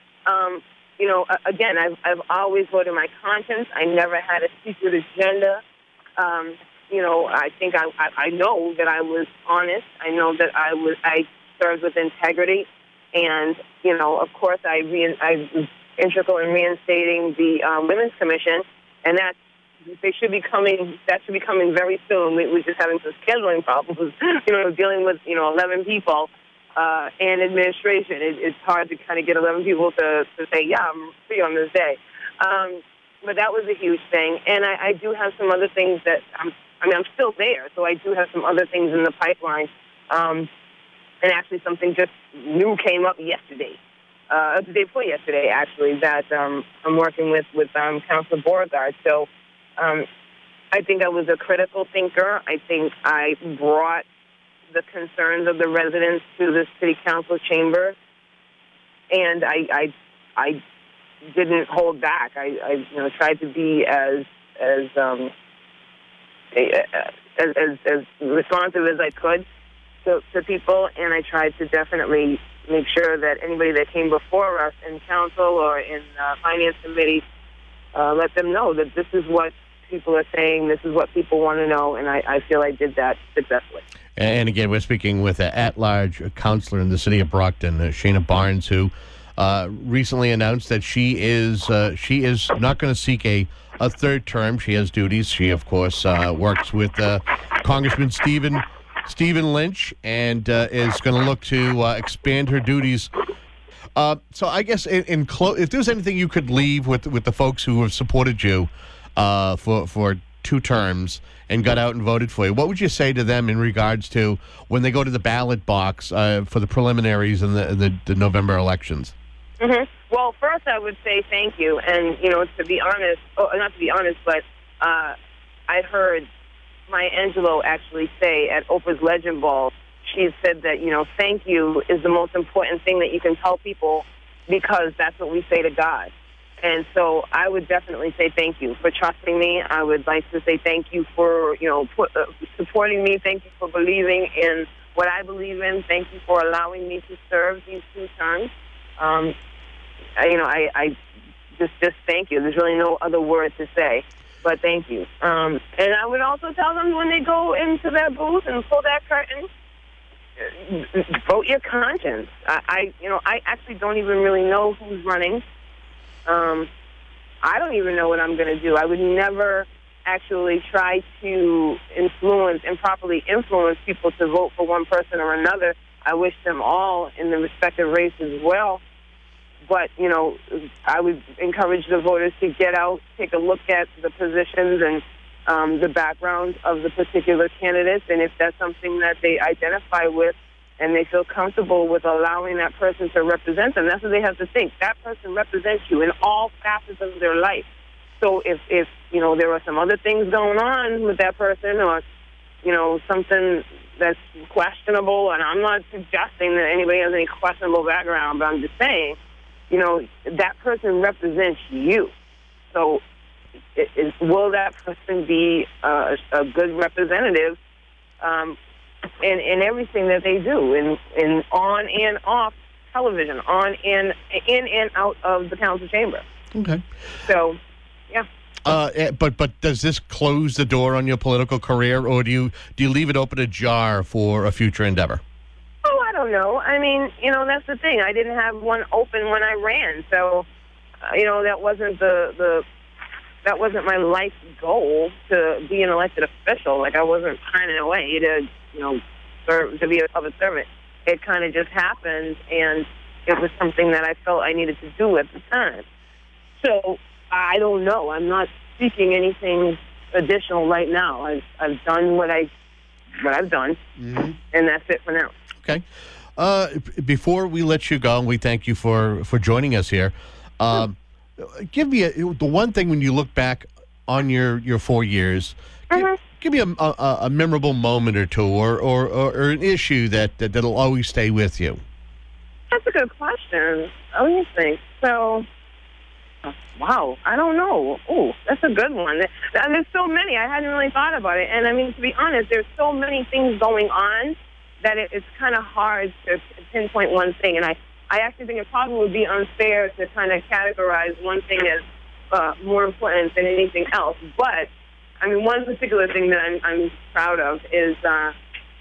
um, you know, again, I've, I've always voted my conscience. I never had a secret agenda. Um, you know, I think I, I, I know that I was honest. I know that I was I served with integrity. And, you know, of course, I, re- I was integral in reinstating the um, Women's Commission. And that's, they should be coming, that should be coming very soon. We, we're just having some scheduling problems, you know, dealing with, you know, eleven people uh, and administration. It, it's hard to kind of get eleven people to, to say, yeah, I'm free on this day. Um, but that was a huge thing. And I, I do have some other things that, I'm, I mean, I'm still there, so I do have some other things in the pipeline. Um, and actually something just new came up yesterday. Uh, the day before yesterday, actually, that um, I'm working with, with um, Councilor Beauregard. So um, I think I was a critical thinker. I think I brought the concerns of the residents to the city council chamber, and I I, I didn't hold back. I, I you know tried to be as as um, as, as as responsive as I could to, to people, and I tried to definitely make sure that anybody that came before us in council or in uh, finance committee, uh, let them know that this is what people are saying, this is what people want to know, and I, I feel I did that successfully. And again, we're speaking with an at-large counselor in the city of Brockton, uh, Shana Barnes, who uh, recently announced that she is uh, she is not going to seek a, a third term. She has duties. She, of course, uh, works with uh, Congressman Stephen Stephen Lynch, and uh, is going to look to uh, expand her duties. Uh, so I guess in, in clo- if there's anything you could leave with with the folks who have supported you uh, for for two terms and got out and voted for you, what would you say to them in regards to when they go to the ballot box uh, for the preliminaries and the, the, the November elections? Mm-hmm. Well, first I would say thank you, and you know, to be honest, oh, not to be honest, but uh, I heard Maya Angelou actually say at Oprah's Legend Ball, she had said that, you know, thank you is the most important thing that you can tell people because that's what we say to God. And so I would definitely say thank you for trusting me. I would like to say thank you for, you know, put, uh, supporting me. Thank you for believing in what I believe in. Thank you for allowing me to serve these two terms. Um, I, you know, I, I just just thank you. There's really no other word to say, but thank you. Um, and I would also tell them when they go into that booth and pull that curtain, vote your conscience. I, I you know, I actually don't even really know who's running. Um, I don't even know what I'm going to do. I would never actually try to influence, improperly influence people to vote for one person or another. I wish them all in the respective races well. But, you know, I would encourage the voters to get out, take a look at the positions and um, the background of the particular candidates, and if that's something that they identify with, and they feel comfortable with allowing that person to represent them. That's what they have to think. That person represents you in all facets of their life. So if, if you know, there are some other things going on with that person or, you know, something that's questionable, and I'm not suggesting that anybody has any questionable background, but I'm just saying, you know, that person represents you. So it, it, will that person be uh, a good representative um In, in everything that they do, in, in on and off television, on and in and out of the council chamber. Okay. So, yeah. Uh, but but does this close the door on your political career, or do you do you leave it open ajar for a future endeavor? Oh, I don't know. I mean, you know, that's the thing. I didn't have one open when I ran, so uh, you know that wasn't the the that wasn't my life goal to be an elected official. Like I wasn't pining away to. You know, serve, to be a public servant. It kind of just happened, and it was something that I felt I needed to do at the time. So I don't know. I'm not seeking anything additional right now. I've I've done what I what I've done, mm-hmm. and that's it for now. Okay. Uh, before we let you go, we thank you for for joining us here. Um, mm-hmm. Give me a, the one thing when you look back on your your four years. Mm-hmm. Give, Give me a, a, a memorable moment or two, or, or, or, or an issue that, that that'll always stay with you. That's a good question. Let me think. So, wow, I don't know. Oh, that's a good one. There's so many. I hadn't really thought about it. And I mean, to be honest, there's so many things going on that it, it's kind of hard to pinpoint one thing. And I, I actually think it probably would be unfair to kind of categorize one thing as uh, more important than anything else. But I mean, one particular thing that I'm, I'm proud of is, uh,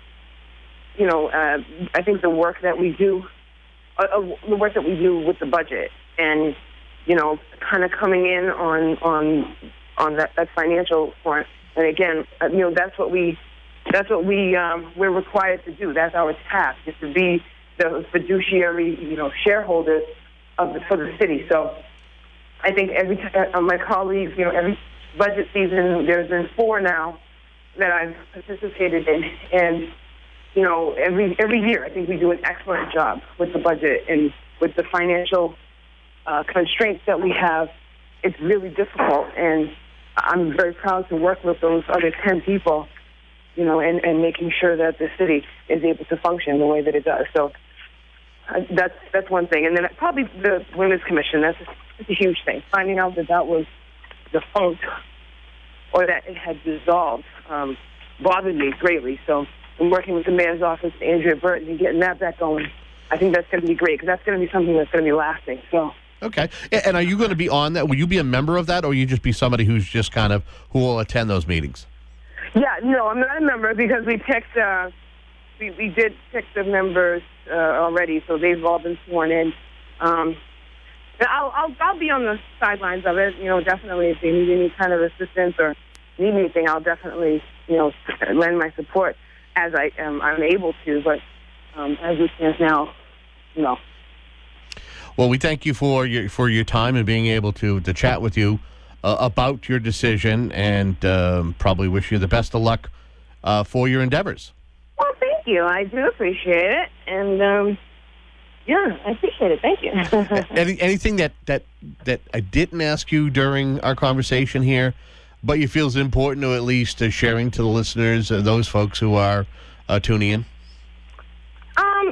you know, uh, I think the work that we do, uh, uh, the work that we do with the budget, and you know, kind of coming in on on on that, that financial front. And again, uh, you know, that's what we that's what we um, we're required to do. That's our task, is to be the fiduciary, you know, shareholders of the, for the city. So I think every uh, my colleagues, you know, every budget season, there's been four now that I've participated in, and you know, every every year I think we do an excellent job with the budget and with the financial uh, constraints that we have. It's really difficult, and I'm very proud to work with those other ten people, you know, and, and making sure that the city is able to function the way that it does. So uh, that's that's one thing, and then probably the Women's Commission. That's a, that's a huge thing. Finding out that that was defunct or that it had dissolved um, bothered me greatly. So I'm working with the mayor's office, Andrea Burton, and getting that back going. I think that's going to be great because that's going to be something that's going to be lasting. So. Okay. And are you going to be on that? Will you be a member of that, or will you just be somebody who's just kind of who will attend those meetings? Yeah, no, I'm not a member because we picked, uh, we, we did pick the members uh, already, so they've all been sworn in. Um, I'll, I'll I'll be on the sidelines of it, you know, definitely. If they need any kind of assistance or need anything, I'll definitely, you know, lend my support as I am I'm able to. But um, as it stands now, no. Well, we thank you for your for your time and being able to to chat with you uh, about your decision, and um, probably wish you the best of luck uh, for your endeavors. Well, thank you. I do appreciate it, and. Um, Yeah, I appreciate it. Thank you. Any, anything that, that that I didn't ask you during our conversation here, but you feel is important to at least uh, sharing to the listeners, uh, those folks who are uh, tuning in?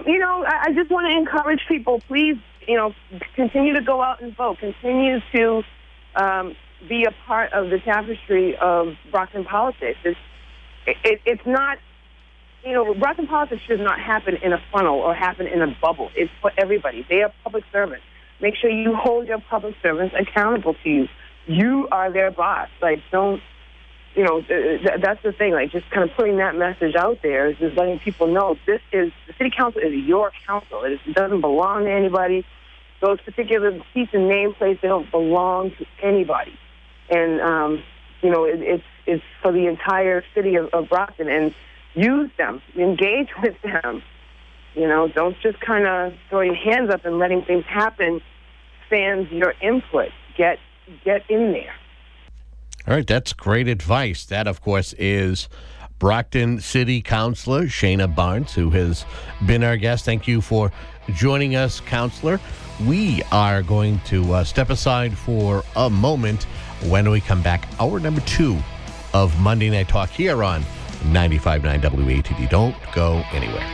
you know, I, I just want to encourage people, please, you know, continue to go out and vote. Continue to um, be a part of the tapestry of Brockton politics. It's, it, it's not, you know, Brockton politics should not happen in a funnel or happen in a bubble. It's for everybody. They are public servants. Make sure you hold your public servants accountable to you. You are their boss. Like, don't, you know, th- th- that's the thing. Like, just kind of putting that message out there is just letting people know this is, the city council is your council. It, is, it doesn't belong to anybody. Those particular seats and nameplates, they don't belong to anybody. And, um, you know, it, it's it's for the entire city of, of Brockton. And use them. Engage with them. You know, don't just kind of throw your hands up and letting things happen. Fans your input. Get get in there. All right, that's great advice. That, of course, is Brockton City Councilor Shana Barnes, who has been our guest. Thank you for joining us, Councilor. We are going to uh, step aside for a moment. When we come back, hour number two of Monday Night Talk here on ninety-five point nine W A T D. Don't go anywhere.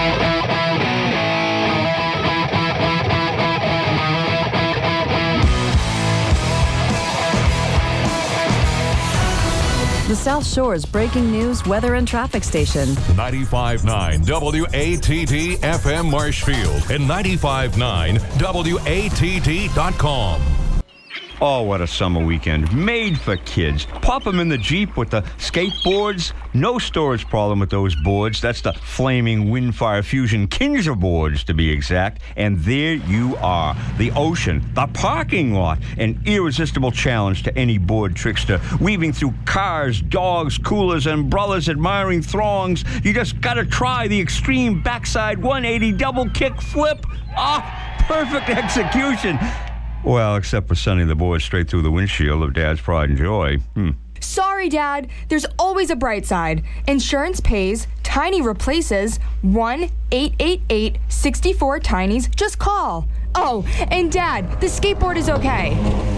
The South Shore's breaking news, weather, and traffic station. ninety-five point nine W A T D F M Marshfield and ninety-five point nine W A T D dot com. Oh, what a summer weekend. Made for kids. Pop them in the Jeep with the skateboards. No storage problem with those boards. That's the Flaming Windfire Fusion Kinzer boards, to be exact. And there you are. The ocean, the parking lot. An irresistible challenge to any board trickster. Weaving through cars, dogs, coolers, umbrellas, admiring throngs. You just gotta try the extreme backside one eighty double kick flip. Ah, perfect execution. Well, except for sending the board straight through the windshield of Dad's pride and joy. Hmm. Sorry, Dad. There's always a bright side. Insurance pays, Tiny replaces, one eight eight eight, six four, Tinies. Just call. Oh, and Dad, the skateboard is okay.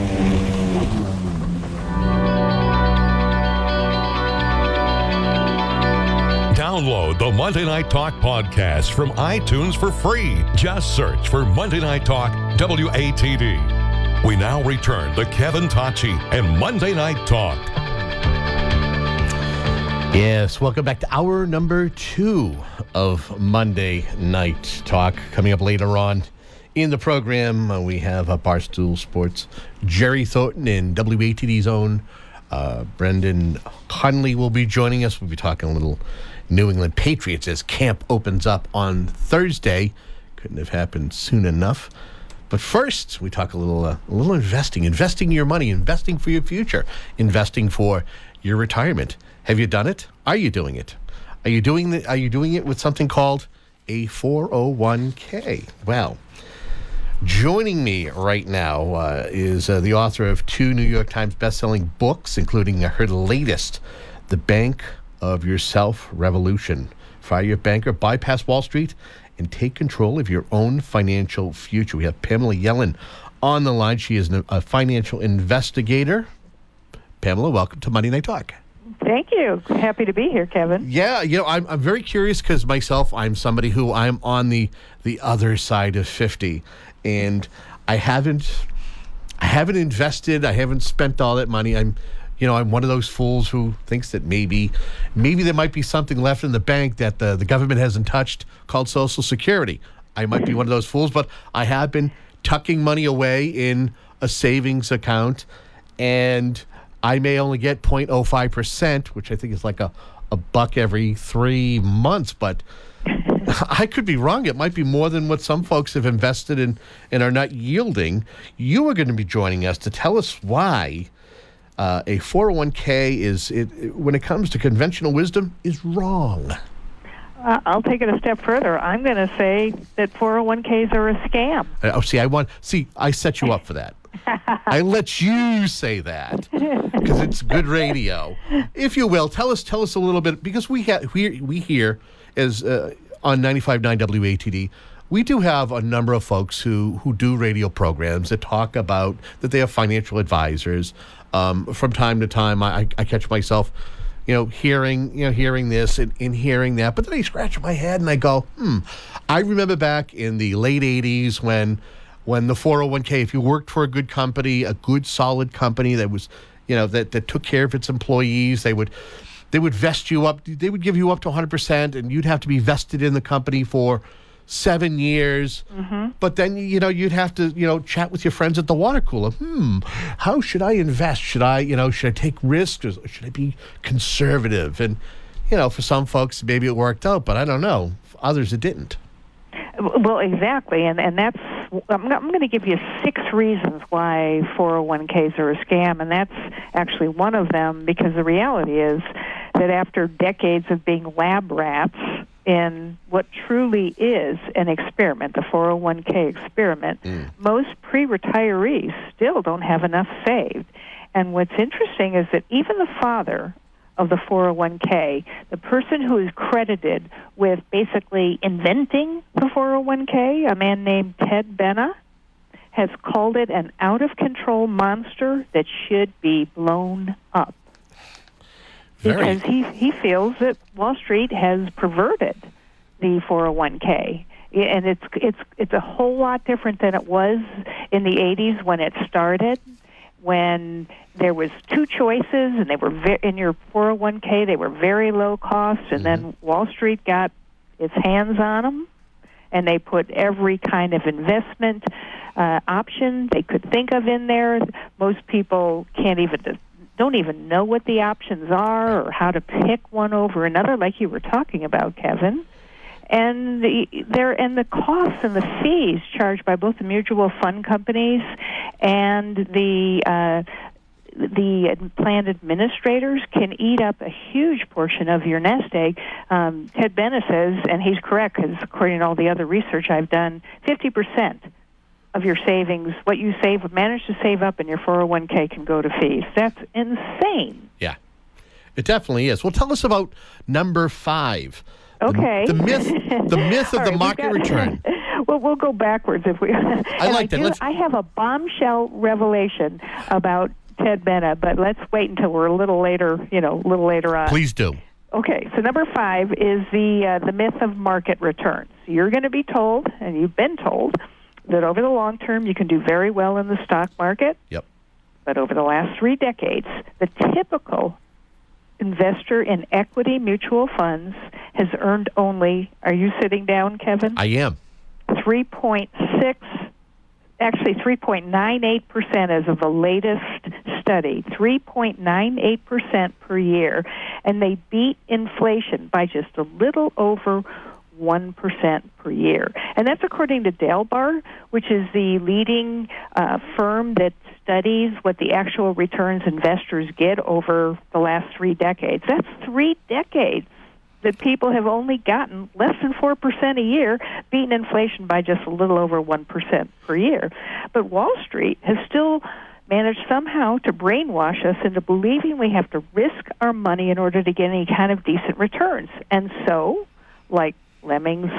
Download the Monday Night Talk podcast from iTunes for free. Just search for Monday Night Talk W A T D. We now return to Kevin Tocci and Monday Night Talk. Yes, welcome back to hour number two of Monday Night Talk. Coming up later on in the program, uh, we have uh, Barstool Sports. Jerry Thornton and W A T D's own uh, Brendan Hunley will be joining us. We'll be talking a little New England Patriots as camp opens up on Thursday. Couldn't have happened soon enough. But first, we talk a little uh, a little investing, investing your money, investing for your future, investing for your retirement. Have you done it? Are you doing it? Are you doing the, Are you doing it with something called a four oh one k? Well, joining me right now uh, is uh, the author of two New York Times best-selling books, including uh, her latest, The Bank of Yourself Revolution. Fire your banker, bypass Wall Street, and take control of your own financial future. We have Pamela Yellen on the line. She is a financial investigator. Pamela, welcome to Monday Night Talk. Thank you. Happy to be here, Kevin. Yeah, you know, I'm I'm very curious because myself, I'm somebody who I'm on the the other side of fifty, and I haven't I haven't invested. I haven't spent all that money. I'm You know, I'm one of those fools who thinks that maybe maybe there might be something left in the bank that the, the government hasn't touched called Social Security. I might be one of those fools, but I have been tucking money away in a savings account, and I may only get zero point zero five percent, which I think is like a, a buck every three months, but I could be wrong. It might be more than what some folks have invested in and are not yielding. You are going to be joining us to tell us why Uh, a four oh one k is, it, it, when it comes to conventional wisdom, is wrong. Uh, I'll take it a step further. I'm going to say that four oh one k's are a scam. Uh, oh, see, I want. See, I set you up for that. I let you say that because it's good radio, if you will. Tell us, tell us a little bit, because we ha- we we hear as uh, on ninety-five point nine W A T D. We do have a number of folks who, who do radio programs that talk about that they have financial advisors. Um, from time to time, I, I catch myself you know, hearing, you know, hearing this and, and hearing that. But then I scratch my head and I go, hmm, I remember back in the late eighties when, when the four oh one k, if you worked for a good company, a good solid company that was, you know, that, that took care of its employees, they would, they would vest you up, they would give you up to one hundred percent and you'd have to be vested in the company for seven years. Mm-hmm. But then, you know, you'd have to, you know, chat with your friends at the water cooler. Hmm, how should I invest? Should I, you know, should I take risks or should I be conservative? And, you know, for some folks, maybe it worked out, but I don't know. For others, it didn't. Well, exactly, and and that's I'm, I'm going to give you six reasons why four oh one k's are a scam, and that's actually one of them, because the reality is that after decades of being lab rats in what truly is an experiment, the four oh one k experiment, mm. most pre-retirees still don't have enough saved. And what's interesting is that even the father of the four oh one k, the person who is credited with basically inventing the four oh one k, a man named Ted Benna, has called it an out-of-control monster that should be blown up. Very. Because he, he feels that Wall Street has perverted the four oh one k. And it's, it's, it's a whole lot different than it was in the eighties when it started, when there was two choices, and they were ve- in your four oh one k, they were very low cost, and mm-hmm. then Wall Street got its hands on them, and they put every kind of investment uh, option they could think of in there. Most people can't even don't even know what the options are or how to pick one over another, like you were talking about, Kevin. And the there and the costs and the fees charged by both the mutual fund companies and the uh, the plan administrators can eat up a huge portion of your nest egg. Um, Ted Benna says, and he's correct, because according to all the other research I've done, fifty percent of your savings, what you save, manage to save up in your four oh one k, can go to fees. That's insane. Yeah, it definitely is. Well, tell us about number five. Okay. The, the myth, the myth of All the right, market got, return. Well, we'll go backwards if we. I like I that. do, Let's... I have a bombshell revelation about Ted Benna, but let's wait until we're a little later. You know, a little later on. Please do. Okay, so number five is the uh, the myth of market returns. You're going to be told, and you've been told, that over the long term you can do very well in the stock market. Yep. But over the last three decades, the typical investor in equity mutual funds has earned only, are you sitting down, Kevin? I am. three point six, actually three point nine eight percent as of the latest study, three point nine eight percent per year. And they beat inflation by just a little over one percent per year. And that's according to Dalbar, which is the leading uh, firm that studies what the actual returns investors get over the last three decades. That's three decades that people have only gotten less than four percent a year, beating inflation by just a little over one percent per year. But Wall Street has still managed somehow to brainwash us into believing we have to risk our money in order to get any kind of decent returns. And so, like lemmings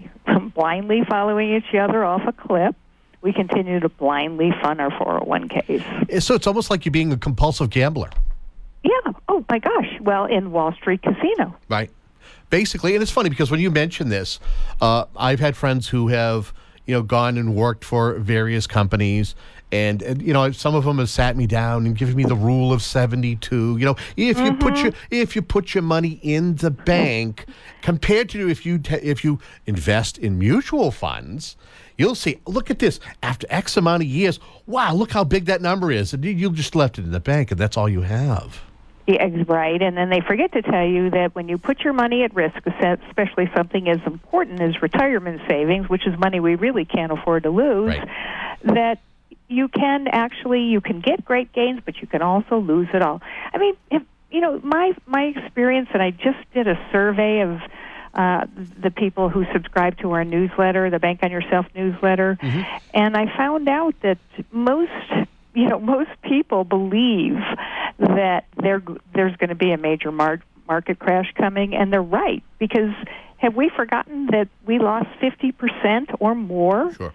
blindly following each other off a cliff, we continue to blindly fund our four oh one k's. So it's almost like you're being a compulsive gambler. Yeah. Oh, my gosh. Well, in Wall Street Casino. Right. Basically, and it's funny because when you mention this, uh, I've had friends who have, you know, gone and worked for various companies, and, and you know, some of them have sat me down and given me the rule of seventy-two. You know, if you mm-hmm. put your if you put your money in the bank, compared to if you te- if you invest in mutual funds, you'll see, look at this, after X amount of years, wow, look how big that number is. And you just left it in the bank, and that's all you have. Yeah, right, and then they forget to tell you that when you put your money at risk, especially something as important as retirement savings, which is money we really can't afford to lose, right. that you can actually, you can get great gains, but you can also lose it all. I mean, if, you know, my my experience, and I just did a survey of uh, the people who subscribe to our newsletter, the Bank on Yourself newsletter, mm-hmm. and I found out that most, you know, most people believe that there there's going to be a major mar- market crash coming, and they're right, because have we forgotten that we lost fifty percent or more sure.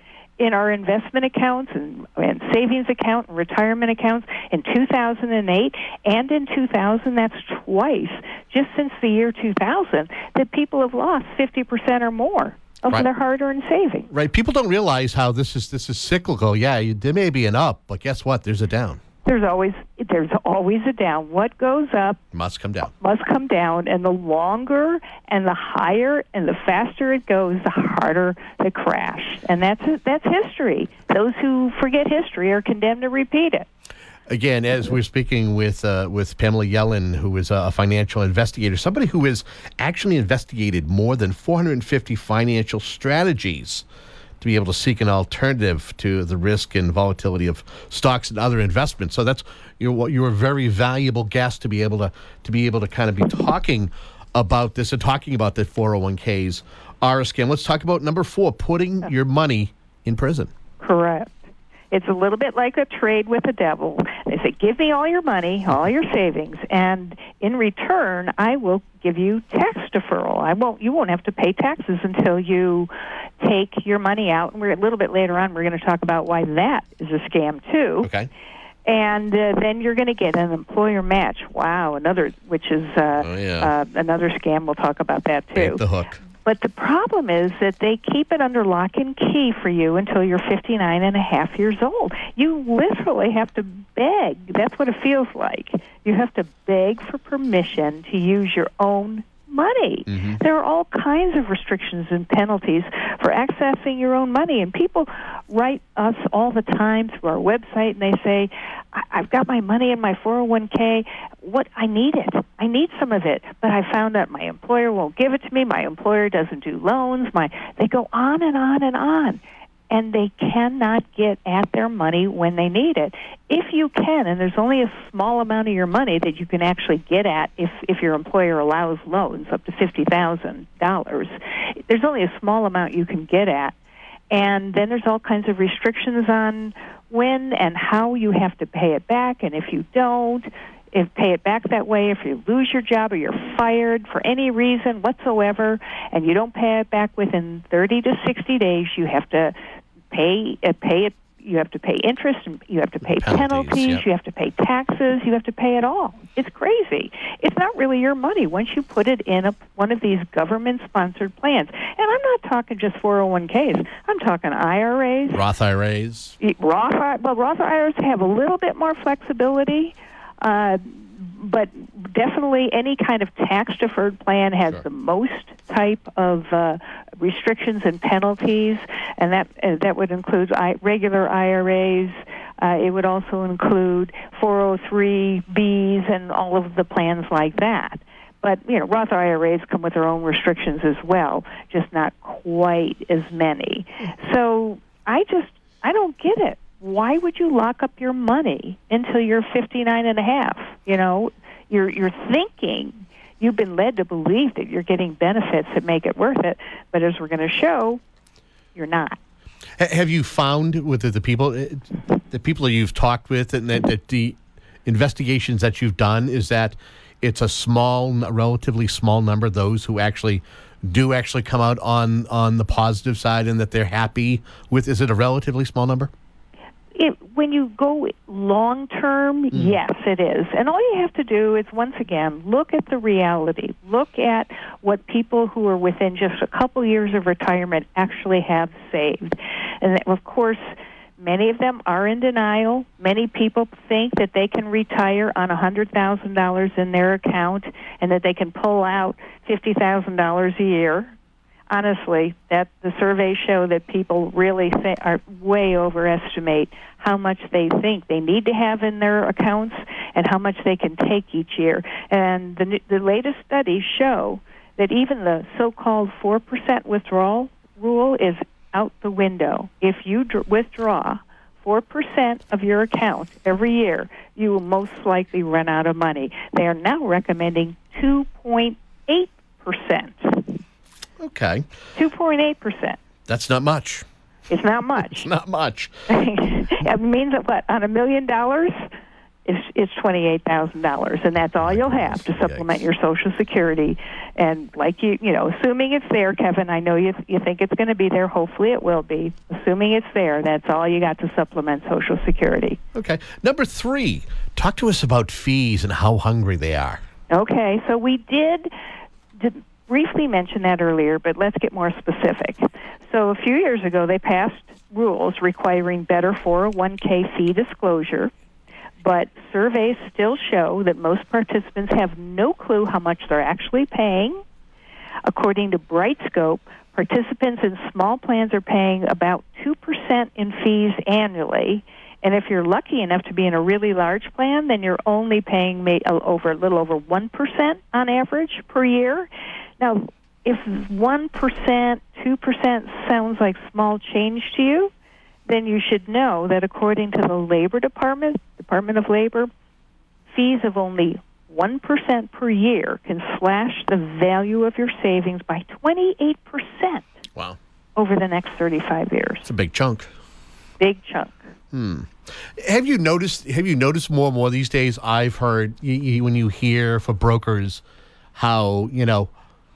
in our investment accounts and, and savings account and retirement accounts in two thousand eight and in two thousand. That's twice, just since the year two thousand, that people have lost fifty percent or more of Right. their hard-earned savings. Right. People don't realize how this is this is cyclical. Yeah, you, there may be an up, but guess what? There's a down. There's always there's always a down. What goes up Must come down. must come down, and the longer and the higher and the faster it goes, the harder the crash. And that's that's history. Those who forget history are condemned to repeat it. Again, as we're speaking with uh, with Pamela Yellen, who is a financial investigator, somebody who has actually investigated more than four hundred fifty financial strategies to be able to seek an alternative to the risk and volatility of stocks and other investments. So that's you're you're a very valuable guest to be able to to be able to kind of be talking about this and talking about the four oh one k's are a scam. Let's talk about number four: putting your money in prison. Correct. It's a little bit like a trade with the devil. They say, give me all your money, all your savings, and in return, I will give you tax deferral. I won't. You won't have to pay taxes until you take your money out. And we're a little bit later on, we're going to talk about why that is a scam too. Okay. And uh, then you're going to get an employer match. Wow, another, which is uh, Oh, yeah. uh, another scam. We'll talk about that too. Bait the hook. But the problem is that they keep it under lock and key for you until you're fifty-nine and a half years old. You literally have to beg. That's what it feels like. You have to beg for permission to use your own money. Mhm. There are all kinds of restrictions and penalties for accessing your own money. And people write us all the time through our website, and they say, I- I've got my money in my four oh one k. What I need it. I need some of it. But I found that my employer won't give it to me. My employer doesn't do loans. My They go on and on and on. And they cannot get at their money when they need it. If you can, and there's only a small amount of your money that you can actually get at if, if your employer allows loans up to fifty thousand dollars, there's only a small amount you can get at. And then there's all kinds of restrictions on when and how you have to pay it back. And if you don't, if pay it back that way, if you lose your job or you're fired for any reason whatsoever, and you don't pay it back within thirty to sixty days, you have to pay uh, pay it. You have to pay interest, and you have to pay Penalties, penalties, yep. you have to pay taxes, you have to pay it all. It's crazy. It's not really your money once you put it in a, one of these government-sponsored plans. And I'm not talking just four oh one k's. I'm talking I R As. Roth I R As. Roth, I- well, Roth I R As have a little bit more flexibility, uh, but definitely any kind of tax-deferred plan has the most type of uh, restrictions and penalties, and that uh, that would include I- regular I R As. Uh, it would also include four oh three B's and all of the plans like that. But, you know, Roth I R As come with their own restrictions as well, just not quite as many. So I just, I don't get it. Why would you lock up your money until you're fifty-nine and a half? You know, you're you're thinking, you've been led to believe that you're getting benefits that make it worth it, but as we're going to show, you're not. Ha- Have you found with the, the people, uh, the people that you've talked with, and that, that the investigations that you've done, is that it's a small, relatively small number of those who actually do actually come out on on the positive side, and that they're happy with? Is it a relatively small number? It, when you go long term, yes, it is. And all you have to do is, once again, look at the reality. Look at what people who are within just a couple years of retirement actually have saved. And of course, many of them are in denial. Many people think that they can retire on one hundred thousand dollars in their account and that they can pull out fifty thousand dollars a year. Honestly, that the surveys show that people really th- are way overestimate how much they think they need to have in their accounts and how much they can take each year. And the, the latest studies show that even the so-called four percent withdrawal rule is out the window. If you dr- withdraw four percent of your account every year, you will most likely run out of money. They are now recommending two point eight percent. Okay. two point eight percent. That's not much. It's not much. It's not much. It means that, what, on a million dollars, it's, it's twenty-eight thousand dollars, and that's all you'll have to supplement your Social Security. And like you, you know, assuming it's there, Kevin, I know you you think it's going to be there. Hopefully it will be. Assuming it's there, that's all you got to supplement Social Security. Okay. Number three, talk to us about fees and how hungry they are. Okay, so we did, did briefly mention that earlier, but let's get more specific. So a few years ago, they passed rules requiring better four oh one k fee disclosure. But surveys still show that most participants have no clue how much they're actually paying. According to Brightscope, participants in small plans are paying about two percent in fees annually. And if you're lucky enough to be in a really large plan, then you're only paying may, uh, over a little over one percent on average per year. Now, if one percent, two percent sounds like small change to you, then you should know that according to the Labor Department, Department of Labor, fees of only one percent per year can slash the value of your savings by twenty-eight percent. Wow. Over the next thirty-five years. It's a big chunk. Big chunk. Hmm. Have you noticed, have you noticed more and more these days? I've heard you, you, when you hear for brokers how, you know,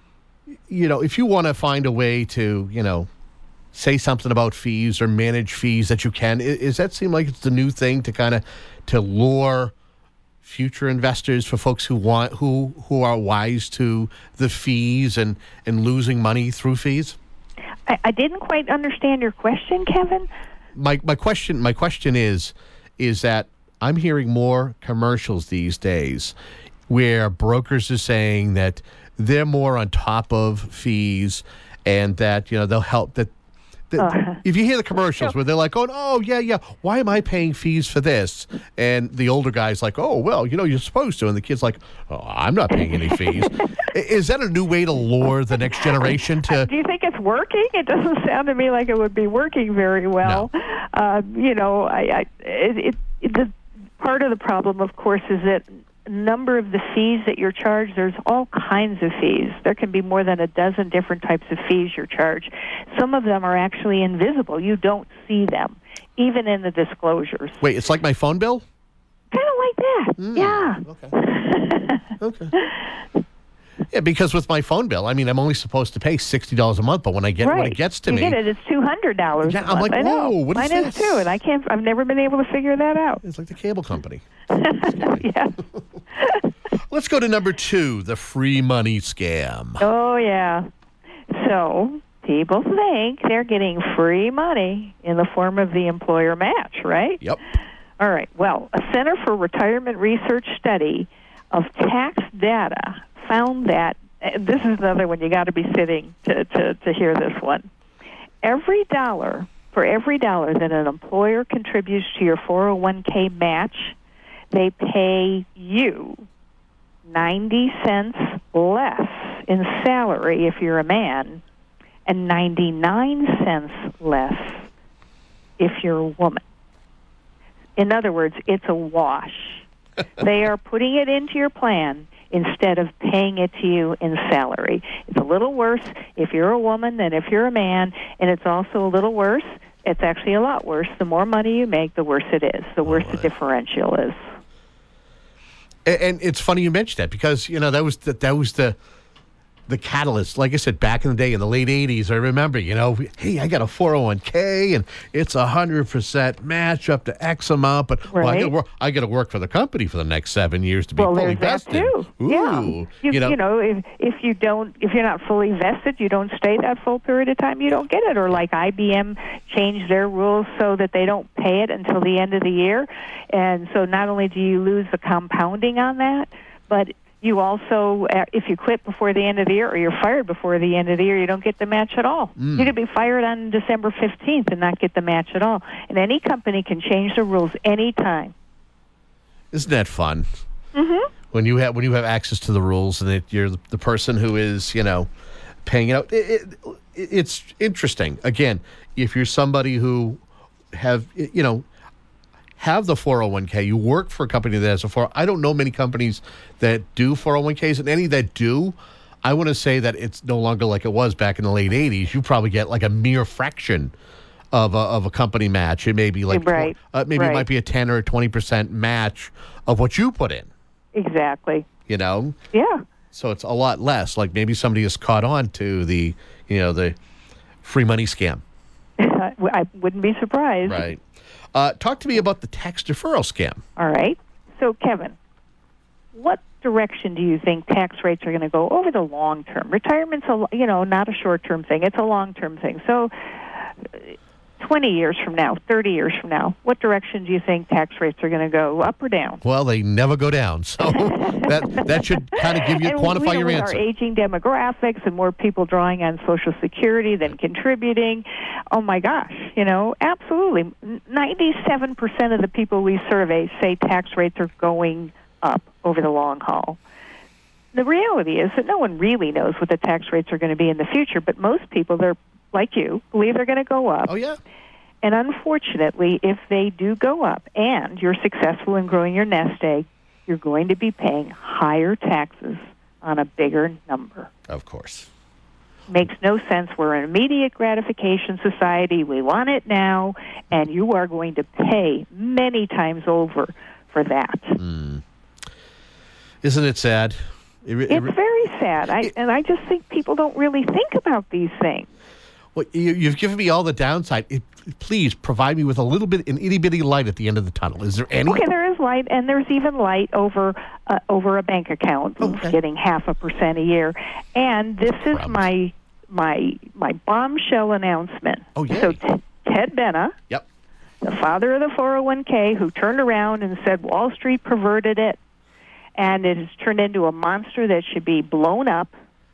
you know, if you want to find a way to, you know, say something about fees or manage fees that you can. Does that seem like it's the new thing to kind of to lure future investors for folks who want who who are wise to the fees and, and losing money through fees? I, I didn't quite understand your question, Kevin. My my question my question is is that I'm hearing more commercials these days where brokers are saying that they're more on top of fees and that, you know, they'll help that The, Uh, if you hear the commercials where they're like, going, oh, yeah, yeah, why am I paying fees for this? And the older guy's like, oh, well, you know, you're supposed to. And the kid's like, oh, I'm not paying any fees. Is that a new way to lure the next generation to? Do you think it's working? It doesn't sound to me like it would be working very well. No. Uh, you know, I, I it, it, the part of the problem, of course, is that number of the fees that you're charged, there's all kinds of fees. There can be more than a dozen different types of fees you're charged. Some of them are actually invisible. You don't see them, even in the disclosures. Wait, it's like my phone bill? Kind of like that, Mm, yeah. Okay. Okay. Yeah, because with my phone bill, I mean, I'm only supposed to pay sixty dollars a month, but when I get right. when it gets to you me, get it, it's two hundred dollars Yeah, a I'm month. like, I know. whoa, what is Mine this? is too, and I can't, I've never been able to figure that out. It's like the cable company. Yeah. Let's go to number two, the free money scam. Oh, yeah. So people think they're getting free money in the form of the employer match, right? Yep. All right. Well, a Center for Retirement Research study of tax data found that, and this is another one you got to be sitting to, to, to hear this one. Every dollar, for every dollar that an employer contributes to your four oh one k match, they pay you ninety cents less in salary if you're a man, and ninety-nine cents less if you're a woman. In other words, it's a wash. They are putting it into your plan instead of paying it to you in salary. It's a little worse if you're a woman than if you're a man, and it's also a little worse. It's actually a lot worse. The more money you make, the worse it is. The worse the differential is. And, and it's funny you mentioned that because, you know, that was the, that was the the catalyst. Like I said, back in the day, in the late eighties, I remember, you know, hey, I got a four oh one k and it's a one hundred percent match up to X amount, but well, I Right. gotta work, I got to work for the company for the next seven years to be Well, fully there's that vested. too. Ooh, Yeah. You, you know, you know, if if you don't, if you're not fully vested, you don't stay that full period of time. You don't get it. Or like I B M changed their rules so that they don't pay it until the end of the year, and so not only do you lose the compounding on that, but you also, uh, if you quit before the end of the year or you're fired before the end of the year, you don't get the match at all. Mm. You could be fired on December fifteenth and not get the match at all. And any company can change the rules anytime. isn't that fun? Mm-hmm. When you have when you have access to the rules and it, you're the, the person who is, you know, paying it out. It, it, it's interesting. Again, if you're somebody who have, you know, have the four oh one k, you work for a company that has a four. I don't know many companies that do four oh one k's, and any that do, I want to say that it's no longer like it was back in the late eighties. You probably get like a mere fraction of a, of a company match. It may be like Right. uh, maybe Right. it might be a ten or a twenty percent match of what you put in. Exactly. You know. Yeah. So it's a lot less. Like maybe somebody has caught on to the you know the free money scam. I wouldn't be surprised. Right. Uh, talk to me about the tax deferral scam. All right. So, Kevin, what direction do you think tax rates are going to go over the long term? Retirement's a you know not a short term thing; it's a long term thing. So, uh, twenty years from now, thirty years from now, what direction do you think tax rates are going to go, up or down? Well, they never go down, so that that should kind of give you and quantify we, your with answer. Our aging demographics and more people drawing on Social Security than contributing. Oh my gosh, you know, absolutely. ninety-seven percent of the people we survey say tax rates are going up over the long haul. The reality is that no one really knows what the tax rates are going to be in the future, but most people, they're like you, believe they're going to go up. Oh, yeah. And unfortunately, if they do go up and you're successful in growing your nest egg, you're going to be paying higher taxes on a bigger number. Of course. Makes no sense. We're an immediate gratification society. We want it now, and you are going to pay many times over for that. Mm. Isn't it sad? It, it, it's very sad. I, and I just think people don't really think about these things. Well, you, you've given me all the downside. It, please provide me with a little bit, an itty bitty light at the end of the tunnel. Is there any? Okay, there is light, and there's even light over uh, over a bank account, okay. getting half a percent a year. And this is Crumbs. my my my bombshell announcement. Oh yeah. So t- Ted Benna, yep, the father of the four oh one k, who turned around and said Wall Street perverted it, and it has turned into a monster that should be blown up,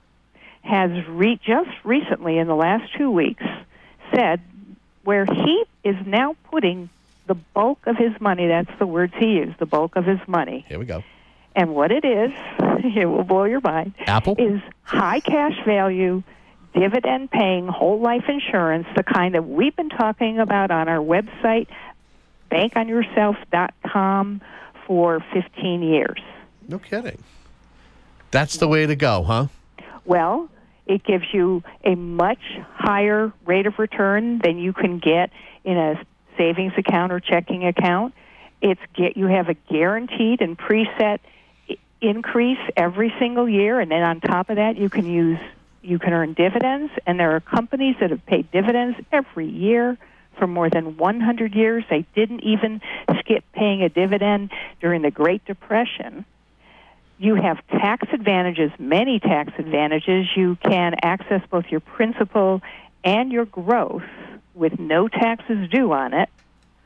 has re- just recently, in the last two weeks, said where he is now putting the bulk of his money, that's the words he used, the bulk of his money. Here we go. And what it is, it will blow your mind, Apple? is high cash value, dividend-paying whole life insurance, the kind that we've been talking about on our website, bank on yourself dot com, for fifteen years. No kidding. That's the way to go, huh? Well, it gives you a much higher rate of return than you can get in a savings account or checking account. It's get you have a guaranteed and preset i- increase every single year, and then on top of that, you can use you can earn dividends. And there are companies that have paid dividends every year for more than one hundred years. They didn't even skip paying a dividend during the Great Depression. You have tax advantages, many tax advantages. You can access both your principal and your growth with no taxes due on it.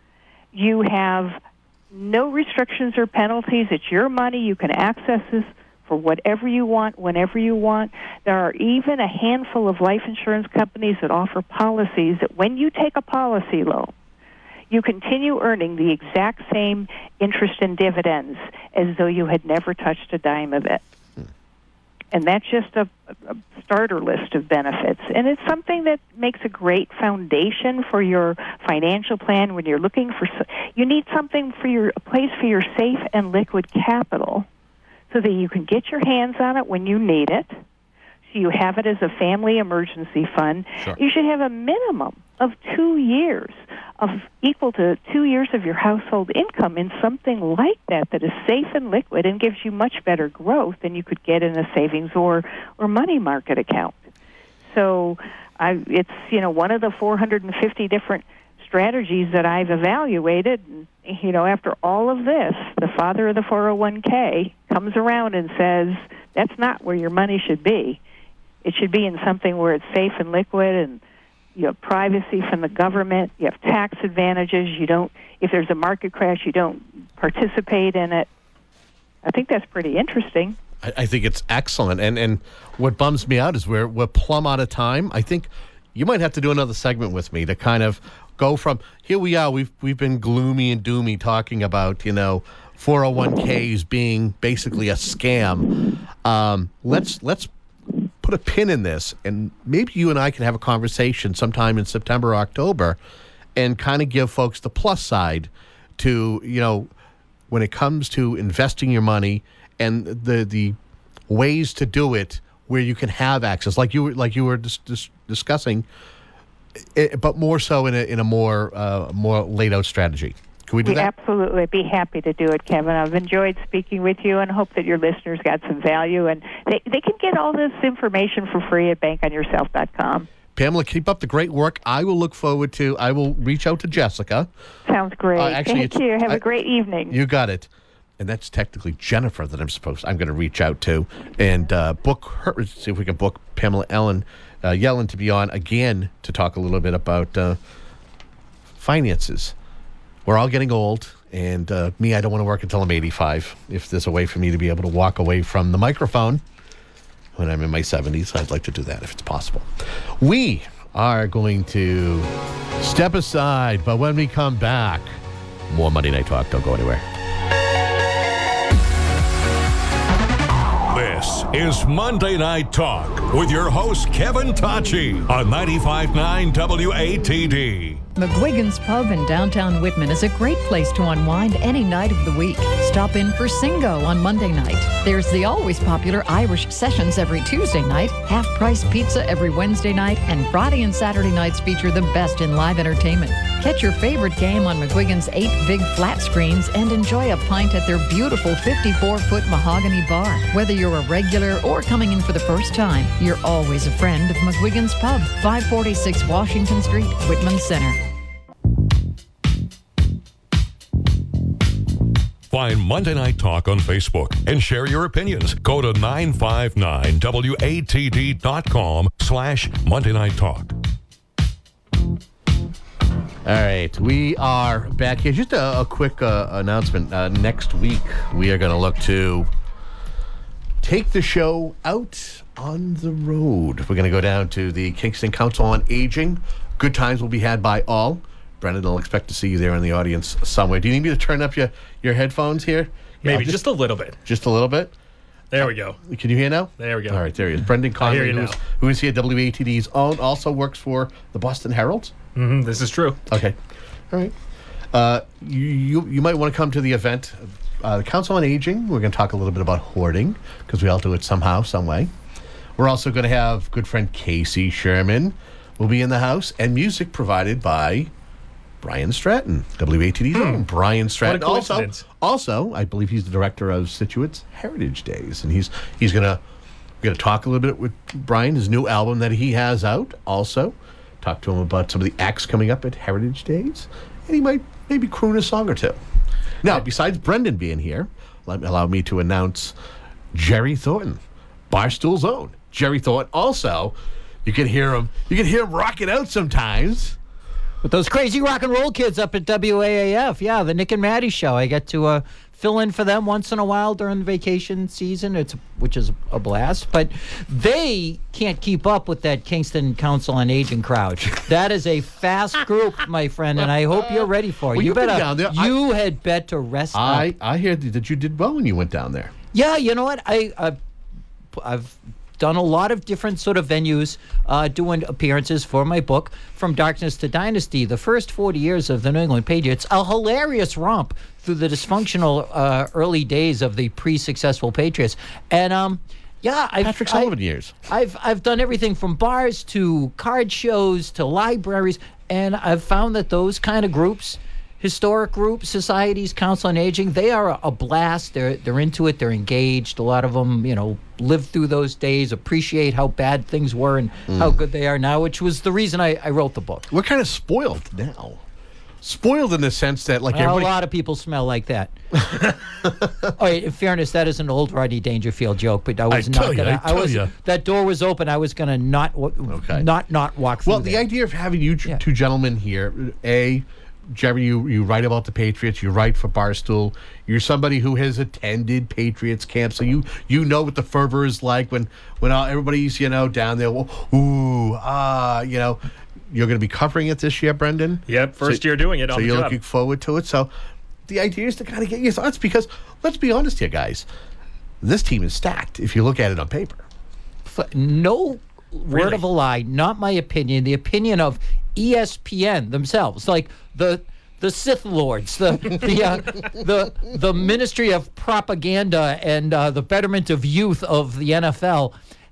You have no restrictions or penalties. It's your money. You can access this for whatever you want, whenever you want. There are even a handful of life insurance companies that offer policies that when you take a policy loan, you continue earning the exact same interest and dividends as though you had never touched a dime of it. Hmm. And that's just a, a starter list of benefits. And it's something that makes a great foundation for your financial plan when you're looking for, you need something for your, a place for your safe and liquid capital so that you can get your hands on it when you need it. So you have it as a family emergency fund. Sure. You should have a minimum of two years of equal to two years of your household income in something like that that is safe and liquid and gives you much better growth than you could get in a savings or, or money market account. So I, it's, you know, one of the four hundred fifty different strategies that I've evaluated. And, you know, after all of this, the father of the four oh one k comes around and says, that's not where your money should be. It should be in something where it's safe and liquid, and you have privacy from the government. You have tax advantages. You don't, if there's a market crash, you don't participate in it. I think that's pretty interesting. I, I think it's excellent. And and what bums me out is we're we're plumb out of time. I think you might have to do another segment with me to kind of go from here we are. We've we've been gloomy and doomy talking about, you know, four oh one k's being basically a scam. Um, let's let's put a pin in this, and maybe you and I can have a conversation sometime in September or October and kind of give folks the plus side to, you know, when it comes to investing your money and the the ways to do it where you can have access, like you were like you were dis- dis- discussing. it, but more so in a in a more uh, more laid out strategy. Can we do we that? Absolutely. Be happy to do it, Kevin. I've enjoyed speaking with you and hope that your listeners got some value. And they, they can get all this information for free at bank on yourself dot com. Pamela, keep up the great work. I will look forward to, I will reach out to Jessica. Sounds great. Uh, actually, Thank you. Have I, a great evening. You got it. And that's technically Jennifer that I'm supposed I'm going to reach out to and uh, book her, see if we can book Pamela Ellen, uh, Yellen to be on again to talk a little bit about uh, finances. We're all getting old, and uh, me, I don't want to work until I'm eighty-five. If there's a way for me to be able to walk away from the microphone when I'm in my seventies, I'd like to do that if it's possible. We are going to step aside, but when we come back, more Monday Night Talk. Don't go anywhere. This is Monday Night Talk with your host, Kevin Tachi, on ninety-five point nine W A T D. McGuigan's Pub in downtown Whitman is a great place to unwind any night of the week. Stop in for Singo on Monday night. There's the always popular Irish Sessions every Tuesday night, half-price pizza every Wednesday night, and Friday and Saturday nights feature the best in live entertainment. Catch your favorite game on McGuigan's eight big flat screens and enjoy a pint at their beautiful fifty-four foot mahogany bar. Whether you're a regular or coming in for the first time, you're always a friend of McGuigan's Pub, five forty-six Washington Street, Whitman Center. Find Monday Night Talk on Facebook and share your opinions. Go to nine five nine W A T D dot com slash Monday Night Talk. All right, we are back here. Just a, a quick uh, announcement. Uh, next week, we are going to look to take the show out on the road. We're going to go down to the Kingston Council on Aging. Good times will be had by all. Brendan, I'll expect to see you there in the audience somewhere. Do you need me to turn up your, your headphones here? Maybe, yeah, just, just a little bit. Just a little bit? There we go. Can you hear now? There we go. All right, there he is. Brendan Conley, who is, who is here at W A T D's own, also works for the Boston Herald. Mm-hmm, this is true. Okay. All right. Uh, you, you you might want to come to the event. Uh, the Council on Aging, we're going to talk a little bit about hoarding, because we all do it somehow, some way. We're also going to have good friend Casey Sherman will be in the house, and music provided by Brian Stratton, W A T D's own Brian Stratton. What a coincidence. Also, also, I believe he's the director of Scituate's Heritage Days, and he's he's gonna we're gonna talk a little bit with Brian, his new album that he has out. Also, talk to him about some of the acts coming up at Heritage Days, and he might maybe croon a song or two. Now, besides Brendan being here, let me allow me to announce Jerry Thornton, Barstool's own Jerry Thornton. Also, you can hear him. You can hear him rocking out sometimes. With those crazy rock and roll kids up at W A A F, yeah, the Nick and Maddie show. I get to uh, fill in for them once in a while during the vacation season, it's which is a blast. But they can't keep up with that Kingston Council on Aging crowd. That is a fast group, my friend, and I hope you're ready for it. Well, you you've been better, down there. You I, had better rest I, up. I hear that you did well when you went down there. Yeah, you know what? I, I've, I've done a lot of different sort of venues, uh, doing appearances for my book, From Darkness to Dynasty, the first forty years of the New England Patriots, a hilarious romp through the dysfunctional uh, early days of the pre-successful Patriots. And, um, yeah, I've, Patrick Sullivan I, years. I've, I've done everything from bars to card shows to libraries, and I've found that those kind of groups, historic groups, societies, Council on Aging, they are a, a blast. They're they're into it. They're engaged. A lot of them, you know, lived through those days, appreciate how bad things were and mm. how good they are now, which was the reason I, I wrote the book. We're kind of spoiled now. Spoiled in the sense that, like, well, everybody... a lot of people smell like that. Oh, in fairness, that is an old Rodney Dangerfield joke, but I was I not tell going to. I, I was. you. That door was open. I was going to not, okay. not, not walk through. Well, the there. idea of having you yeah. two gentlemen here, a. Jerry, you, you write about the Patriots. You write for Barstool. You're somebody who has attended Patriots camp, so you you know what the fervor is like when when all, everybody's you know down there. Well, ooh, ah, you know, you're going to be covering it this year, Brendan. Yep, first so, year doing it. So on you're the looking forward to it. So the idea is to kind of get your thoughts because let's be honest here, guys. This team is stacked. If you look at it on paper, no really? word of a lie. Not my opinion. The opinion of E S P N themselves, like the the Sith Lords, the the uh, the the Ministry of Propaganda and uh, the Betterment of Youth of the N F L,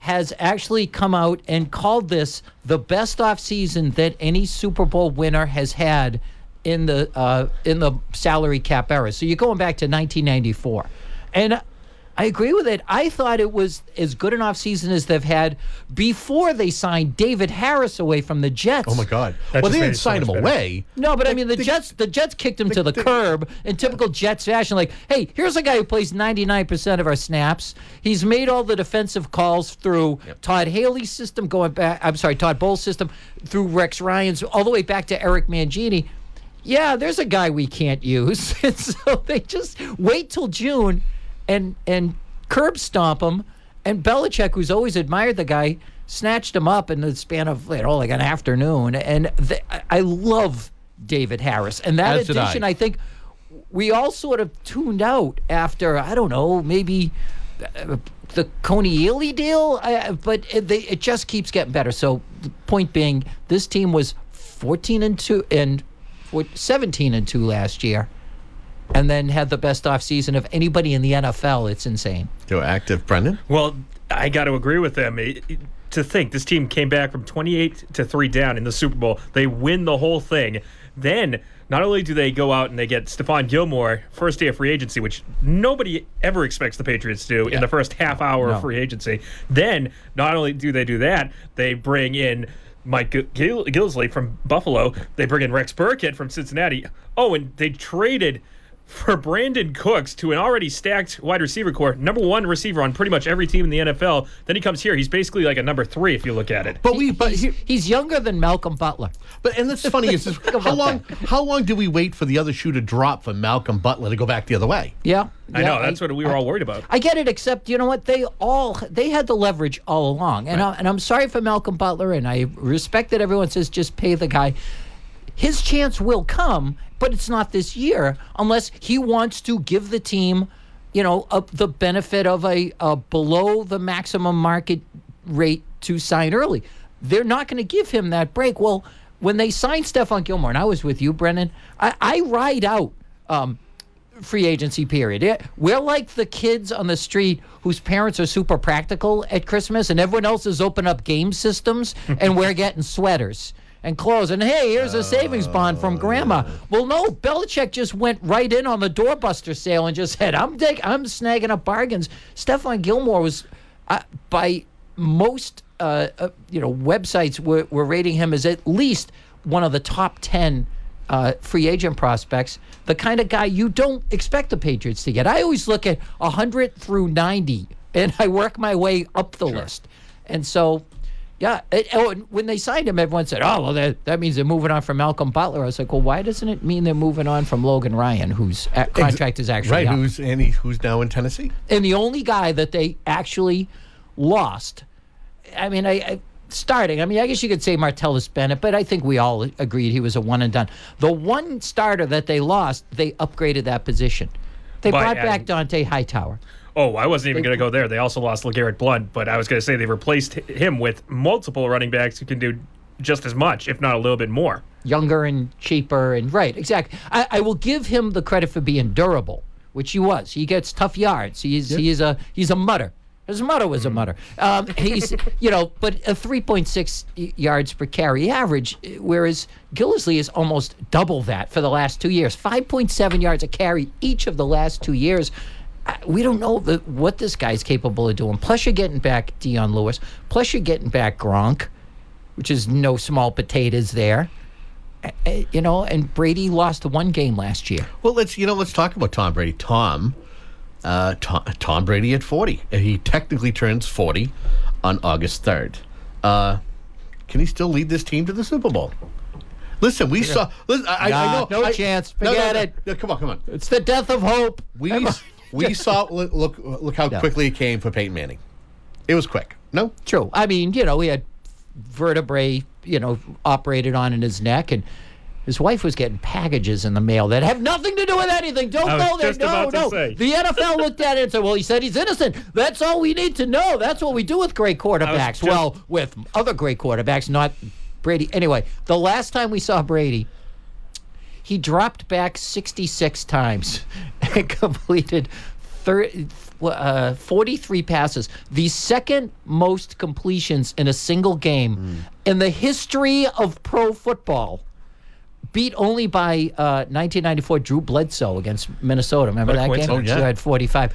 has actually come out and called this the best offseason that any Super Bowl winner has had in the uh, in the salary cap era. So you're going back to nineteen ninety-four. And I agree with it. I thought it was as good an offseason as they've had before they signed David Harris away from the Jets. Oh, my God. That well, just they made didn't it so sign much him better. away. No, but I The- mean, the, the- Jets the Jets kicked him the- to the, the- curb in typical Jets fashion. Like, hey, here's a guy who plays ninety-nine percent of our snaps. He's made all the defensive calls through Yep. Todd Haley's system, going back, I'm sorry, Todd Bowles' system, through Rex Ryan's, all the way back to Eric Mangini. Yeah, there's a guy we can't use. And so they just wait till June and and curb stomp him. And Belichick, who's always admired the guy, snatched him up in the span of, you know, like an afternoon. And the, I- I love David Harris. And that As did addition, I. I think we all sort of tuned out after, I don't know, maybe uh, the Koniili deal. Uh, but it, they, it just keeps getting better. So the point being, this team was fourteen and two and seventeen and two last year, and then had the best offseason of anybody in the N F L. It's insane. You're active, Brendan? Well, I got to agree with them. It- it- to think this team came back from twenty-eight to three down in the Super Bowl. They win the whole thing. Then, not only do they go out and they get Stephon Gilmore first day of free agency, which nobody ever expects the Patriots to do Yeah. in the first half hour No. of free agency. Then, not only do they do that, they bring in Mike Gil- Gillisley from Buffalo. They bring in Rex Burkhead from Cincinnati. Oh, and they traded for Brandon Cooks to an already stacked wide receiver core, number one receiver on pretty much every team in the N F L. Then he comes here. He's basically like a number three if you look at it. But we, but he's, he, he's younger than Malcolm Butler. but and that's funny is this, Think how about long how long do we wait for the other shoe to drop for Malcolm Butler to go back the other way? Yeah, I yeah, know that's what we were all worried about. I get it, except you know what? They all they had the leverage all along, and I, and I'm sorry for Malcolm Butler, and I respect that everyone says just pay the guy. His chance will come, but it's not this year unless he wants to give the team, you know, a, the benefit of a, a below the maximum market rate to sign early. They're not going to give him that break. Well, when they signed Stephon Gilmore, and I was with you, Brennan, I, I ride out um, free agency period. Yeah, we're like the kids on the street whose parents are super practical at Christmas, and everyone else is opening up game systems, and we're getting sweaters and clothes. And hey, here's a savings bond from Grandma. Well, no, Belichick just went right in on the doorbuster sale and just said, "I'm dig- I'm snagging up bargains." Stephon Gilmore was, uh, by most uh, uh, you know websites, were, were rating him as at least one of the top ten uh, free agent prospects. The kind of guy you don't expect the Patriots to get. I always look at one hundred through ninety, and I work my way up the sure. list. And so. Yeah, it, oh, and when they signed him, everyone said, "Oh, well, that that means they're moving on from Malcolm Butler." I was like, "Well, why doesn't it mean they're moving on from Logan Ryan, whose uh, contract is actually right? up?" Who's and he, who's now in Tennessee? And the only guy that they actually lost, I mean, I, I starting. I mean, I guess you could say Martellus Bennett, but I think we all agreed he was a one and done. The one starter that they lost, they upgraded that position. They By brought adding- back Dante Hightower. Oh, I wasn't even They- going to go there. They also lost LeGarrette Blount, but I was going to say they replaced h- him with multiple running backs who can do just as much, if not a little bit more. Younger and cheaper and right, exactly. I, I will give him the credit for being durable, which he was. He gets tough yards. He's Yep. he is a he's a mutter. His motto was a mutter. Um, he's you know, but a three point six yards per carry average, whereas Gillisley is almost double that for the last two years. five point seven yards a carry each of the last two years. I- We don't know the, what this guy's capable of doing. Plus, you're getting back Deion Lewis. Plus, you're getting back Gronk, which is no small potatoes there. Uh, uh, You know, and Brady lost one game last year. Well, let's you know let's talk about Tom Brady. Tom, uh, Tom, Tom Brady at forty. And he technically turns forty on August third. Uh, can he still lead this team to the Super Bowl? Listen, we saw. Listen, I, Nah, I know. no I- chance. no, no, Forget no, it. no, come on, come on. It's the death of hope. We Come on. we saw. Look, look, look how Yeah. quickly it came for Peyton Manning. It was quick. No, True. I mean, you know, he had vertebrae, you know, operated on in his neck, and his wife was getting packages in the mail that have nothing to do with anything. Don't I was go there. just No, about to no. say. The N F L looked at it and said, "Well, he said he's innocent. That's all we need to know. That's what we do with great quarterbacks." just- Well, with other great quarterbacks, not Brady. Anyway, the last time we saw Brady, he dropped back sixty-six times and completed thirty, uh, forty-three passes, the second most completions in a single game mm. in the history of pro football. Beat only by uh, nineteen ninety-four Drew Bledsoe against Minnesota. Remember that game? Oh, yeah. He had forty-five.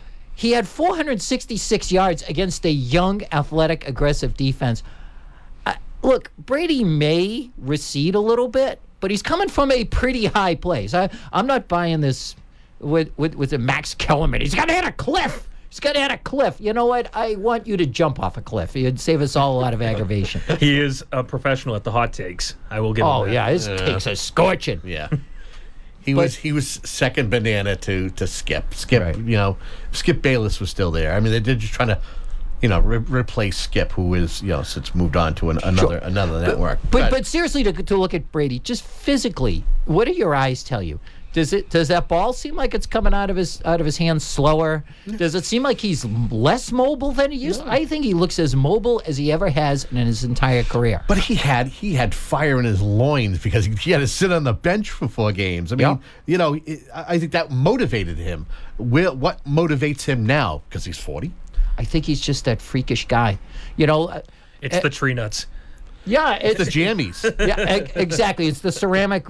He had four hundred sixty-six yards against a young, athletic, aggressive defense. Uh, look, Brady may recede a little bit, but he's coming from a pretty high place. I, I'm not buying this with with, with the Max Kellerman. He's got to hit a cliff. He's got to hit a cliff. You know what? I want you to jump off a cliff. It'd save us all a lot of aggravation. He is a professional at the hot takes. I will give oh, him that. yeah. His Yeah. takes are scorching. Yeah. He But- was he was second banana to to Skip. Skip, Right. you know, Skip Bayless was still there. I mean, they did just trying to, you know, re- replace Skip, who is, you know, since moved on to an, another another network. But but seriously, to to look at Brady, just physically, what do your eyes tell you? Does it does that ball seem like it's coming out of his out of his hands slower? Does it seem like he's less mobile than he used? to? I think he looks as mobile as he ever has in his entire career. But he had he had fire in his loins because he, he had to sit on the bench for four games. I mean, Yeah. you know, it, I I think that motivated him. Where, what motivates him now? Because he's forty. I think he's just that freakish guy. You know, uh, It's uh, the tree nuts. yeah, It's it's the jammies. yeah, e- exactly. It's the ceramic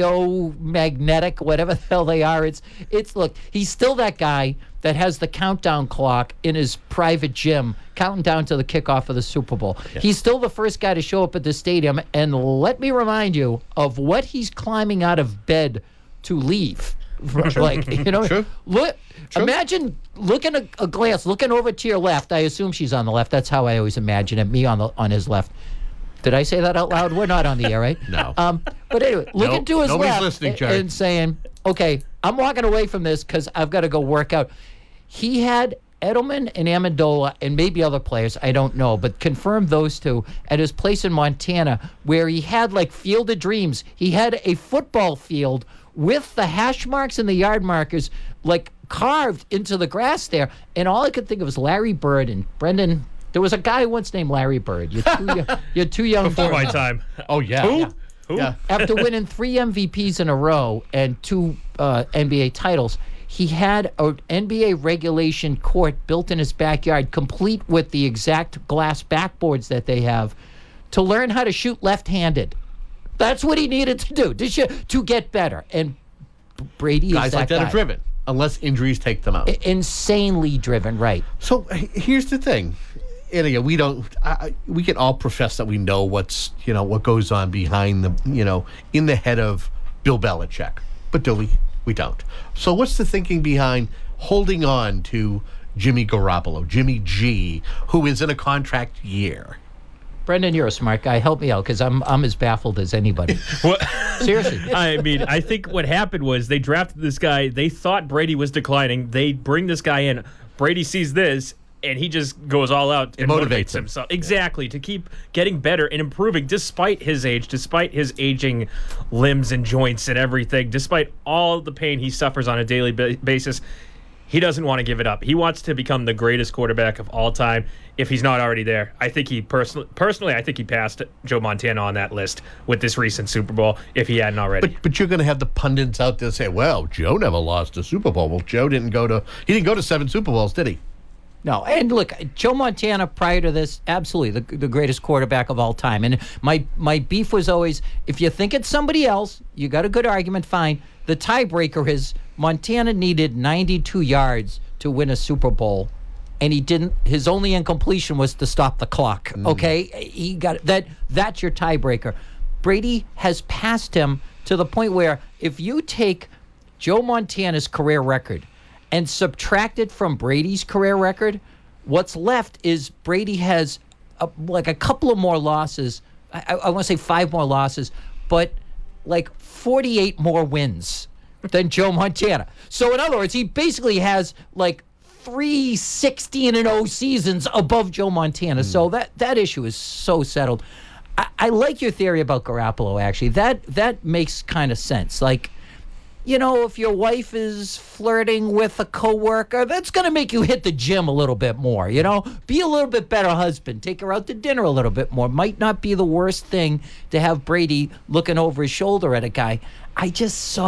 biomagnetic, whatever the hell they are. It's it's look, he's still that guy that has the countdown clock in his private gym, counting down to the kickoff of the Super Bowl. Yeah. He's still the first guy to show up at the stadium, and let me remind you of what he's climbing out of bed to leave. Like, you know, True. look. Imagine looking at a glance, looking over to your left. I assume she's on the left. That's how I always imagine it. Me on the on his left. Did I say that out loud? We're not on the air, right? No. Um, but anyway, looking Nope. to his Nobody's left listening, a- Jerry. and saying, okay, I'm walking away from this because I've got to go work out. He had Edelman and Amendola and maybe other players, I don't know, but confirmed those two at his place in Montana where he had like Field of Dreams. He had a football field with the hash marks and the yard markers like carved into the grass there. And all I could think of was Larry Bird and Brendan. There was a guy once named Larry Bird. You're too, young, you're too young. Before to my remember. time. Oh yeah. Who? Yeah. Who? Yeah. After winning three M V Ps in a row and two uh, N B A titles, he had an N B A regulation court built in his backyard, complete with the exact glass backboards that they have, to learn how to shoot left-handed. That's what he needed to do to, sh- to get better. And Brady Guys is that like that guy. are driven, unless injuries take them out. I- insanely driven, right? So h- here's the thing, and again, we don't. I, I- we can all profess that we know what's you know what goes on behind the you know in the head of Bill Belichick, but do we? We don't. So what's the thinking behind holding on to Jimmy Garoppolo, Jimmy G, who is in a contract year? Brendan, you're a smart guy. Help me out because I'm I'm as baffled as anybody. What? Seriously. I mean, I think what happened was they drafted this guy. They thought Brady was declining. They bring this guy in. Brady sees this, and he just goes all out and motivates motivates him. himself. Exactly, to keep getting better and improving despite his age, despite his aging limbs and joints and everything, despite all the pain he suffers on a daily ba- basis. He doesn't want to give it up. He wants to become the greatest quarterback of all time if he's not already there. I think he personally, personally, I think he passed Joe Montana on that list with this recent Super Bowl if he hadn't already. But but you're going to have the pundits out there say, "Well, Joe never lost a Super Bowl." Well, Joe didn't go to he didn't go to seven Super Bowls, did he? No, and look, Joe Montana prior to this, absolutely the, the greatest quarterback of all time. And my my beef was always, if you think it's somebody else, you got a good argument, fine. The tiebreaker is Montana needed ninety-two yards to win a Super Bowl, and he didn't. His only incompletion was to stop the clock. Okay, he got that. That's your tiebreaker. Brady has passed him to the point where if you take Joe Montana's career record and subtract it from Brady's career record, what's left is Brady has a, like a couple of more losses. I, I want to say five more losses, but like forty-eight more wins than Joe Montana. So in other words, he basically has like three sixteen and oh seasons above Joe Montana. Mm. So that, that issue is so settled. I, I like your theory about Garoppolo, actually. That, that makes kind of sense. Like, you know, if your wife is flirting with a coworker, that's going to make you hit the gym a little bit more, you know? Be a little bit better husband. Take her out to dinner a little bit more. Might not be the worst thing to have Brady looking over his shoulder at a guy. I just saw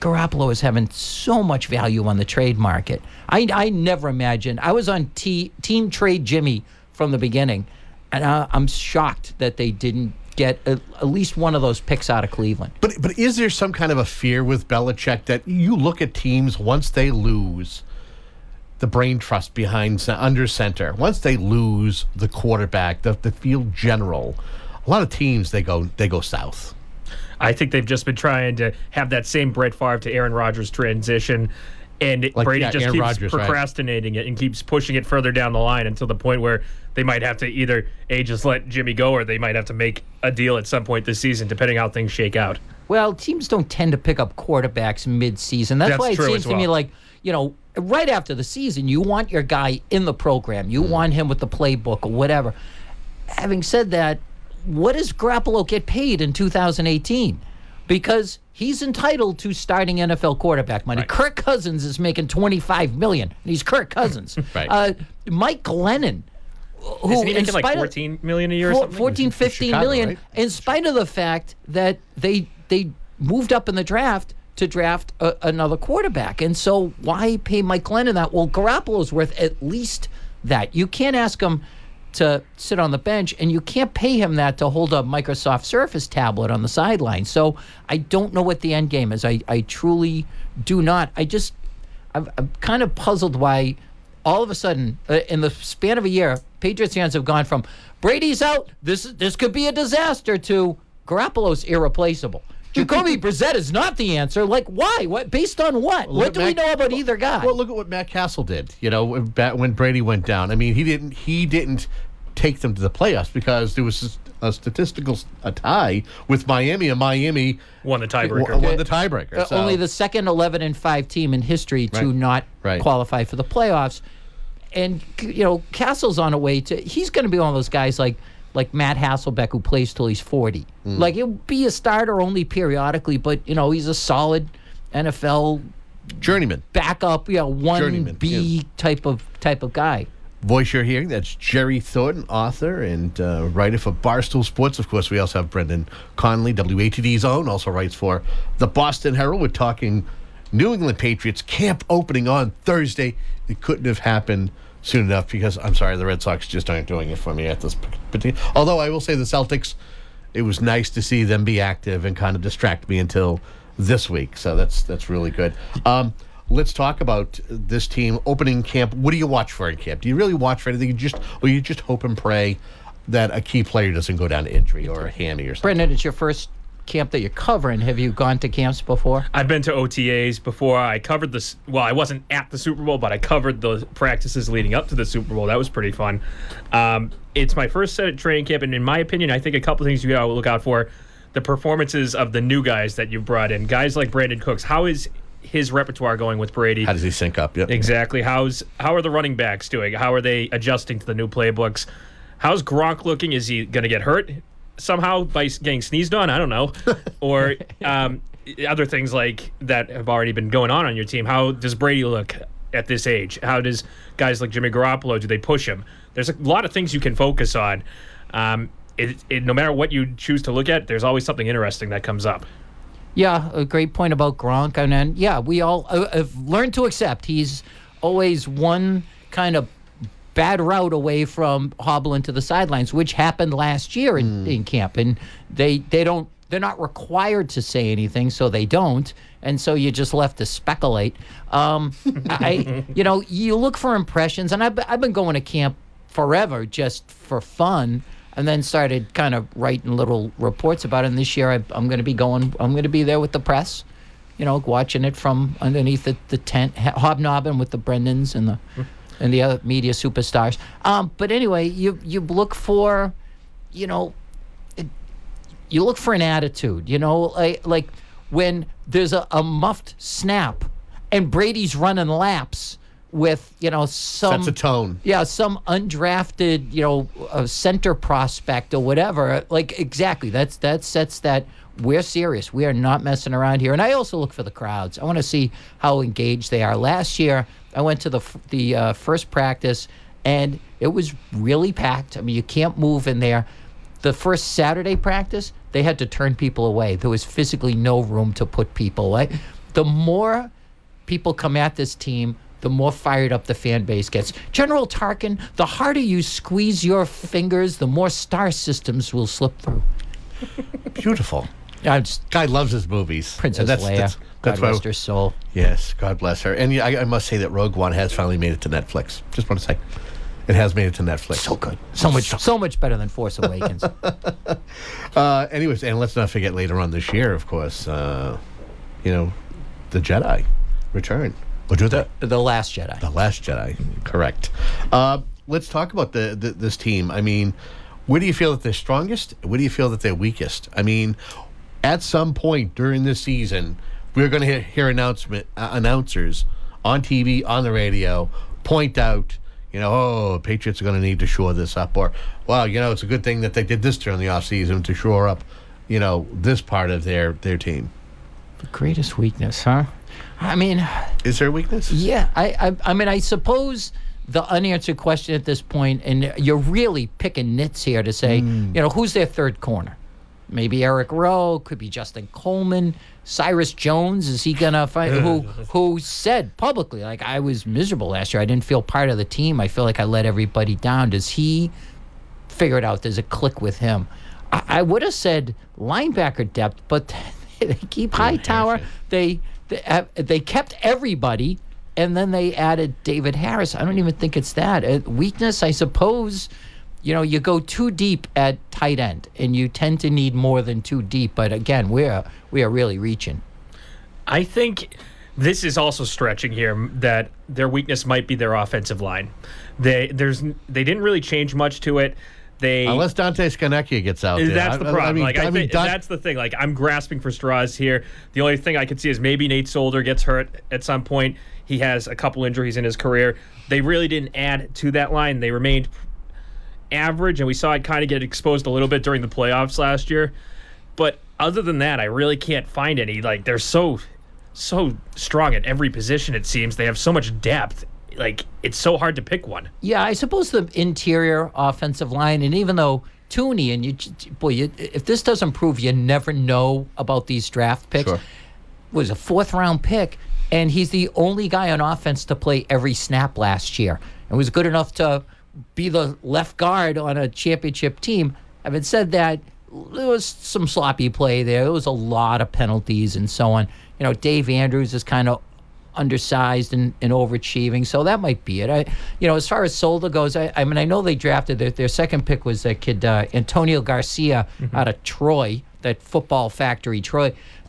Garoppolo is having so much value on the trade market. I, I never imagined. I was on T, Team Trade Jimmy from the beginning, and I, I'm shocked that they didn't get a, at least one of those picks out of Cleveland. But but is there some kind of a fear with Belichick that you look at teams once they lose the brain trust behind under center, once they lose the quarterback, the, the field general, a lot of teams they go they go south. I think they've just been trying to have that same Brett Favre to Aaron Rodgers transition, and Like, Brady yeah, just Aaron keeps Rodgers, right. procrastinating it and keeps pushing it further down the line until the point where they might have to either A, just let Jimmy go, or they might have to make a deal at some point this season, depending how things shake out. Well, teams don't tend to pick up quarterbacks mid-season. That's, That's why it true seems as to me well. like, you know, right after the season, you want your guy in the program. You want him with the playbook or whatever. Having said that, what does Garoppolo get paid in two thousand eighteen? Because he's entitled to starting N F L quarterback money. Right. Kirk Cousins is making twenty-five million dollars, and he's Kirk Cousins. Right. uh, Mike Glennon, who Isn't he in making like spite of- fourteen million a year or Four- something? fourteen, fifteen Chicago, million, right? in spite of the fact that they they moved up in the draft to draft a, another quarterback. And so why pay Mike Glennon that? Well, Garoppolo's worth at least that. You can't ask him to sit on the bench, and you can't pay him that to hold a Microsoft Surface tablet on the sideline. So I don't know what the end game is. I, I truly do not. I just, I've, I'm kind of puzzled why all of a sudden, uh, in the span of a year, Patriots fans have gone from Brady's out, this this could be a disaster, to Garoppolo's irreplaceable. Jacoby Brissett is not the answer. Like, why? What? Based on what? Well, what look do at we Matt- know about either guy? Well, look at what Matt Castle did. You know, when ba- when Brady went down. I mean, he didn't he didn't take them to the playoffs because there was a statistical s- a tie with Miami, and Miami Won the tiebreaker. w- won the tiebreaker. Uh, so- only the second eleven and five team in history to Right. not Right. qualify for the playoffs. And you know, Castle's on a way to. He's going to be one of those guys like like Matt Hasselbeck who plays till he's forty. Mm. Like he'll be a starter only periodically, but you know he's a solid N F L journeyman, backup, you know, one Journeyman, B yeah. type of type of guy. Voice you're hearing, that's Jerry Thornton, author and uh, writer for Barstool Sports. Of course, we also have Brendan Conley, W A T D's own, also writes for the Boston Herald. We're talking New England Patriots camp opening on Thursday. It couldn't have happened soon enough because, I'm sorry, the Red Sox just aren't doing it for me at this particular. Although I will say the Celtics, it was nice to see them be active and kind of distract me until this week. So that's that's really good. Um, let's talk about this team opening camp. What do you watch for in camp? Do you really watch for anything? You just or you just hope and pray that a key player doesn't go down to injury or a hammy or something? Brendan, it's your first camp that you're covering. Have you gone to camps before? I've been to O T As before. I covered this. Well, I wasn't at the Super Bowl, but I covered the practices leading up to the Super Bowl. That was pretty fun. Um, it's my first set at training camp, and in my opinion, I think a couple things you got to look out for: the performances of the new guys that you've brought in, guys like Brandon Cooks. How is his repertoire going with Brady? How does he sync up? Yep. Exactly. How's how are the running backs doing? How are they adjusting to the new playbooks? How's Gronk looking? Is he going to get hurt somehow by getting sneezed on? I don't know. Or um, other things like that have already been going on on your team. How does Brady look at this age? How does guys like Jimmy Garoppolo, do they push him? There's a lot of things you can focus on. Um, it, it, no matter what you choose to look at, there's always something interesting that comes up. Yeah, a great point about Gronk. And then, yeah, we all uh, have learned to accept he's always one kind of bad route away from hobbling to the sidelines, which happened last year in, mm. in camp. And they they don't they're not required to say anything, so they don't. And so you're just left to speculate. Um, I you know you look for impressions, and I've I've been going to camp forever just for fun. And then started kind of writing little reports about it. And this year I, I'm going to be going, I'm going to be there with the press, you know, watching it from underneath the, the tent, hobnobbing with the Brendans and the and the other media superstars. Um, but anyway, you you look for, you know, it, you look for an attitude, you know, like, like when there's a, a muffed snap and Brady's running laps with, you know, some... Sets a tone. Yeah, some undrafted, you know, uh, center prospect or whatever. Like, exactly. That's That sets that we're serious. We are not messing around here. And I also look for the crowds. I want to see how engaged they are. Last year, I went to the the uh, first practice, and it was really packed. I mean, you can't move in there. The first Saturday practice, they had to turn people away. There was physically no room to put people away. the more people come at this team, the more fired up the fan base gets. General Tarkin, the harder you squeeze your fingers, the more star systems will slip through. Beautiful. Yeah, just, Guy loves his movies. Princess that's, Leia, that's, that's God why, rest her soul. Yes, God bless her. And yeah, I, I must say that Rogue One has finally made it to Netflix. Just want to say, it has made it to Netflix. So good. So much, so much better than Force Awakens. uh, anyways, and let's not forget later on this year, of course, uh, you know, the Jedi return. What do that? The Last Jedi. The Last Jedi. Correct. Uh, let's talk about the, the this team. I mean, where do you feel that they're strongest? Where do you feel that they're weakest? I mean, at some point during this season, we're going to hear, hear announcement uh, announcers on T V, on the radio, point out, you know, oh, Patriots are going to need to shore this up, or, well, you know, it's a good thing that they did this during the offseason to shore up, you know, this part of their their team. The greatest weakness, huh? I mean, is there a weakness? Yeah, I, I, I mean, I suppose the unanswered question at this point, and you're really picking nits here to say, mm. you know, who's their third corner? Maybe Eric Rowe, could be Justin Coleman, Cyrus Jones. Is he gonna fight? who who said publicly, like, I was miserable last year. I didn't feel part of the team. I feel like I let everybody down. Does he figure it out? There's a click with him. I, I would have said linebacker depth, but they keep Hightower. They they, uh, they kept everybody, and then they added David Harris. I don't even think it's that. Uh, weakness, I suppose. You know, you go too deep at tight end, and you tend to need more than too deep. But again, we are we are really reaching. I think this is also stretching here, that their weakness might be their offensive line. They there's they didn't really change much to it. They unless Dante Scarnecchia gets out there. That's the problem. I mean, like I, I mean, think Don- that's the thing. Like, I'm grasping for straws here. The only thing I could see is maybe Nate Solder gets hurt at some point. He has a couple injuries in his career. They really didn't add to that line. They remained average, and we saw it kind of get exposed a little bit during the playoffs last year. But other than that, I really can't find any. Like, they're so so strong at every position, it seems. They have so much depth. Like, it's so hard to pick one. Yeah, I suppose the interior offensive line, and even though Tooney, and you, boy, you, if this doesn't prove you never know about these draft picks, sure. was a fourth round pick, and he's the only guy on offense to play every snap last year, and was good enough to be the left guard on a championship team. Having said that, there was some sloppy play there. There was a lot of penalties and so on. You know, Dave Andrews is kind of undersized and, and overachieving, so that might be it. I, you know, as far as Solder goes, I, I mean, I know they drafted their, their second pick was that kid uh, Antonio Garcia mm-hmm. out of Troy, that football factory, Troy.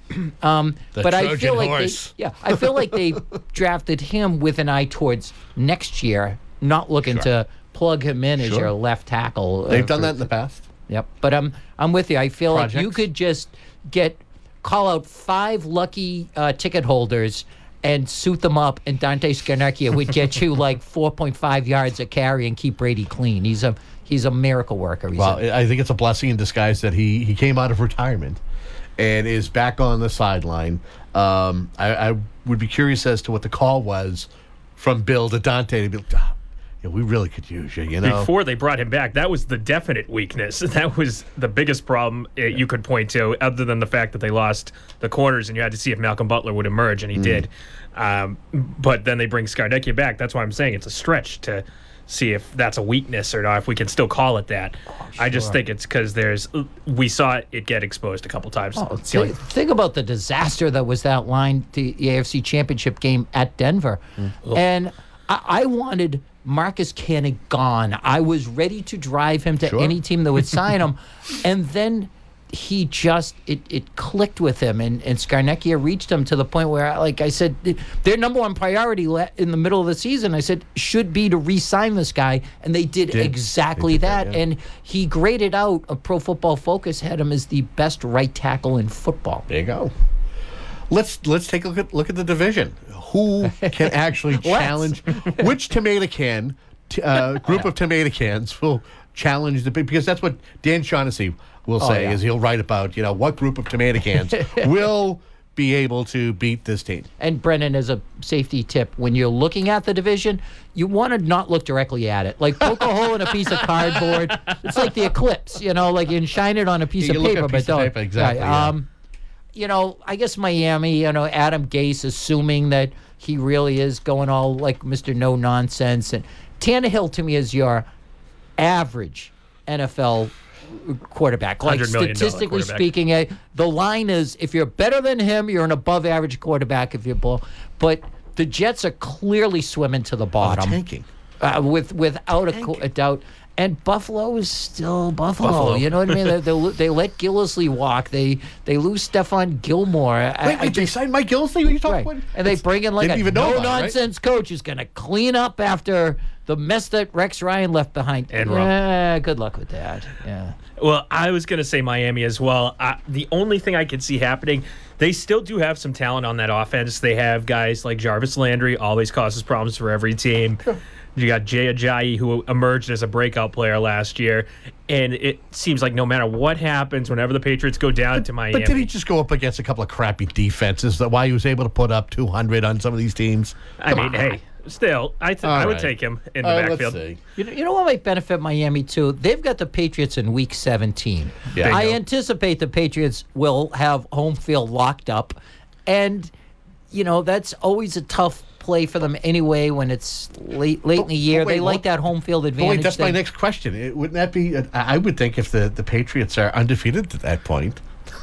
um, the but Trojan I feel like horse. they, yeah, I feel like they drafted him with an eye towards next year, not looking sure. to plug him in sure. as your left tackle. They've uh, done for, that in the past. Yep, but I'm I'm with you. I feel Projects. like you could just get call out five lucky uh, ticket holders and suit them up, and Dante Scarnecchia would get you like four point five yards a carry and keep Brady clean. He's a he's a miracle worker. He's well, a, I think it's a blessing in disguise that he, he came out of retirement and is back on the sideline. Um, I, I would be curious as to what the call was from Bill to Dante to be like, ah, yeah, we really could use you, you know? Before they brought him back, that was the definite weakness. That was the biggest problem uh, you could point to, other than the fact that they lost the corners and you had to see if Malcolm Butler would emerge, and he mm. did. Um, but then they bring Scarnecchia back. That's why I'm saying it's a stretch to see if that's a weakness or not, if we can still call it that. Oh, sure. I just think it's because there's we saw it get exposed a couple times. Oh, th- think about the disaster that was that line, the A F C Championship game at Denver. Mm. And I, I wanted Marcus Cannon gone. I was ready to drive him to sure. any team that would sign him. And then he just, it, it clicked with him, and, and Scarnecchia reached him to the point where, like I said, their number one priority in the middle of the season, I said, should be to re-sign this guy, and they did, did. exactly they did that. that yeah. And he graded out, a Pro Football Focus had him as the best right tackle in football. There you go. Let's let's take a look at, look at the division. Who can actually challenge? Which tomato can, uh, group of tomato cans will challenge the big? Because that's what Dan Shaughnessy will say, oh, yeah. is he'll write about, you know, what group of tomato cans will be able to beat this team. And Brennan, as a safety tip, when you're looking at the division, you want to not look directly at it. Like poke a hole in a piece of cardboard. It's like the eclipse, you know, like you can shine it on a piece you of look paper, at a piece but don't. Of paper, exactly. Right, Yeah. Um, you know, I guess Miami, you know, Adam Gase, assuming that he really is going all like Mister No Nonsense. And Tannehill, to me, is your average N F L quarterback. Like, statistically speaking, eh, the line is, if you're better than him, you're an above-average quarterback if you're below. But the Jets are clearly swimming to the bottom. Oh, tanking. Uh, with, without a, a doubt. And Buffalo is still Buffalo. Buffalo. You know what I mean? they, they, they let Gillisley walk. They they lose Stephon Gilmore. I, Wait, I wait, they signed Mike Gillisley? What are you talking right. about? And they bring in like Didn't a even know about it, right? no-nonsense coach who's going to clean up after the mess that Rex Ryan left behind. And yeah, good luck with that. Yeah. Well, I was going to say Miami as well. Uh, the only thing I could see happening, they still do have some talent on that offense. They have guys like Jarvis Landry, always causes problems for every team. You got Jay Ajayi, who emerged as a breakout player last year. And it seems like no matter what happens, whenever the Patriots go down but, to Miami. But did he just go up against a couple of crappy defenses? That why he was able to put up two hundred on some of these teams? I Come mean, on. hey, still, I, th- I would right. take him in the All right, backfield. let's see. You know, you know what might benefit Miami, too? They've got the Patriots in Week seventeen. Yeah. I Bingo. anticipate the Patriots will have home field locked up. And, you know, that's always a tough play for them anyway when it's late late in the year. but wait, they like what- that home field But advantage. wait, that's my thing. next question. It, wouldn't that be? I I would think if the, the Patriots are undefeated at that point.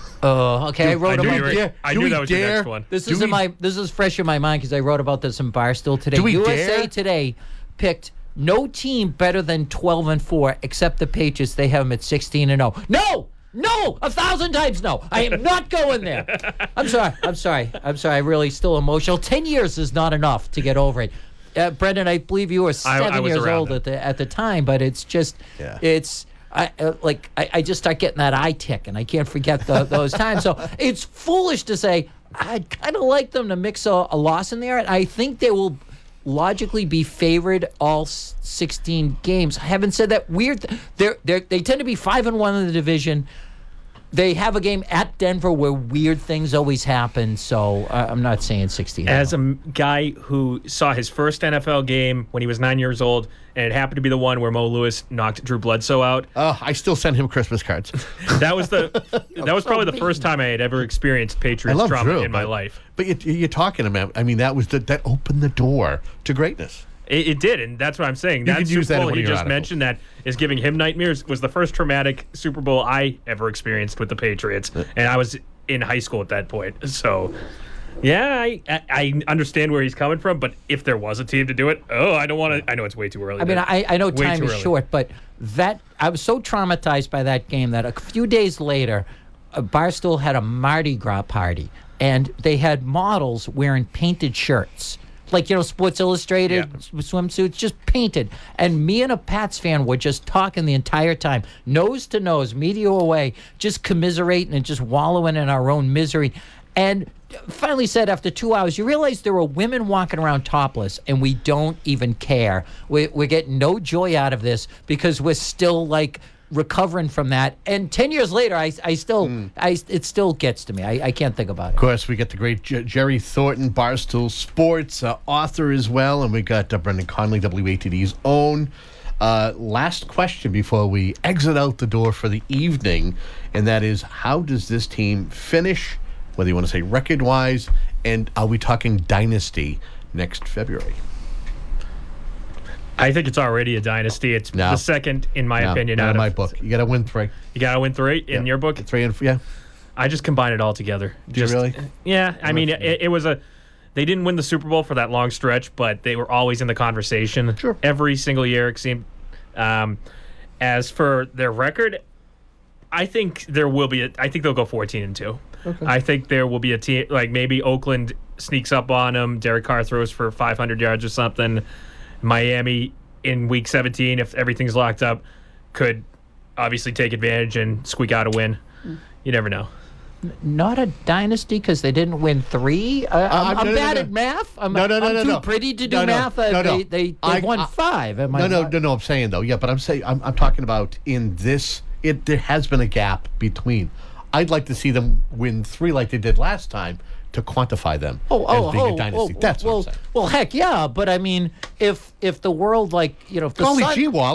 Oh, okay. I Do- wrote do about we this. dare- I do knew we that was your dare- next one. This do is we- in my this is fresh in my mind because I wrote about this in Barstool today. Do we U S A dare? Today picked no team better than twelve and four except the Patriots. They have them at sixteen and zero. No. No, a thousand times no. I am not going there. I'm sorry. I'm sorry. I'm sorry. I'm really still emotional. Ten years is not enough to get over it. Uh, Brendan, I believe you were I- seven I was years around old then. at the at the time, but it's just Yeah. it's I uh, like I, I just start getting that eye tick, and I can't forget the, those times. So it's foolish to say I'd kind of like them to mix a, a loss in there, and I think they will logically be favored all s- sixteen games. Having said that, weird. They they they tend to be five and one in the division. They have a game at Denver where weird things always happen. So uh, I'm not saying sixteen. As a m- guy who saw his first N F L game when he was nine years old, and it happened to be the one where Mo Lewis knocked Drew Bledsoe out. Oh, I still send him Christmas cards. That was the that was probably the first time I had ever experienced I Patriots love trauma Drew, in my but- life. But you, you're talking about. I mean, that was the, that opened the door to greatness. It, it did, and that's what I'm saying. You That could Super use that in Bowl one of he your just articles. mentioned that is giving him nightmares was the first traumatic Super Bowl I ever experienced with the Patriots, and I was in high school at that point. So, yeah, I I I understand where he's coming from, but if there was a team to do it, oh, I don't want to. I know it's way too early. I mean, but I, I know way time too is early. short, but that I was so traumatized by that game that a few days later, uh, Barstool had a Mardi Gras party, and they had models wearing painted shirts. Like, you know, Sports Illustrated s- swimsuits, just painted. And me and a Pats fan were just talking the entire time, nose to nose, media away, just commiserating and just wallowing in our own misery. And finally said after two hours, you realize there are women walking around topless, and we don't even care. We, we're getting no joy out of this because we're still, like, recovering from that. And ten years later, I, I still, I, it still gets to me. I, I can't think about it. Of course, we get the great J- Jerry Thornton, Barstool Sports, uh, author as well, and we got uh, Brendan Conley, W A T D's own. Uh, last question before we exit out the door for the evening, and that is, how does this team finish, whether you want to say record-wise, and are we talking dynasty next February? I think it's already a dynasty. It's No. the second, in my No, opinion, not out in of my book. You got to win three. You got to win three in Yep. your book. Three and yeah. I just combine it all together. Do you Just, really? Yeah, I mean, it, it was a. They didn't win the Super Bowl for that long stretch, but they were always in the conversation. Sure. Every single year, it seemed. Um, as for their record, I think there will be. A, I think they'll go fourteen and two. Okay. I think there will be a team like maybe Oakland sneaks up on them. Derek Carr throws for five hundred yards or something. Miami in Week seventeen, if everything's locked up, could obviously take advantage and squeak out a win. You never know. Not a dynasty because they didn't win three. Uh, I'm, Uh, I'm no, no, bad no. at math. I'm, No, no, no, I'm no, too no. pretty to do No, no, math. Uh, no, no. They they, they I- won I- five. Am I No, no, right? no, no. I'm saying though, yeah, but I'm saying I'm, I'm talking about in this. It there has been a gap between. I'd like to see them win three like they did last time to quantify them Oh, oh, as being oh, a dynasty. oh, That's well, what I'm saying. well, heck yeah. But I mean, if if the world like you know, if the Golly sun, gee, Wally.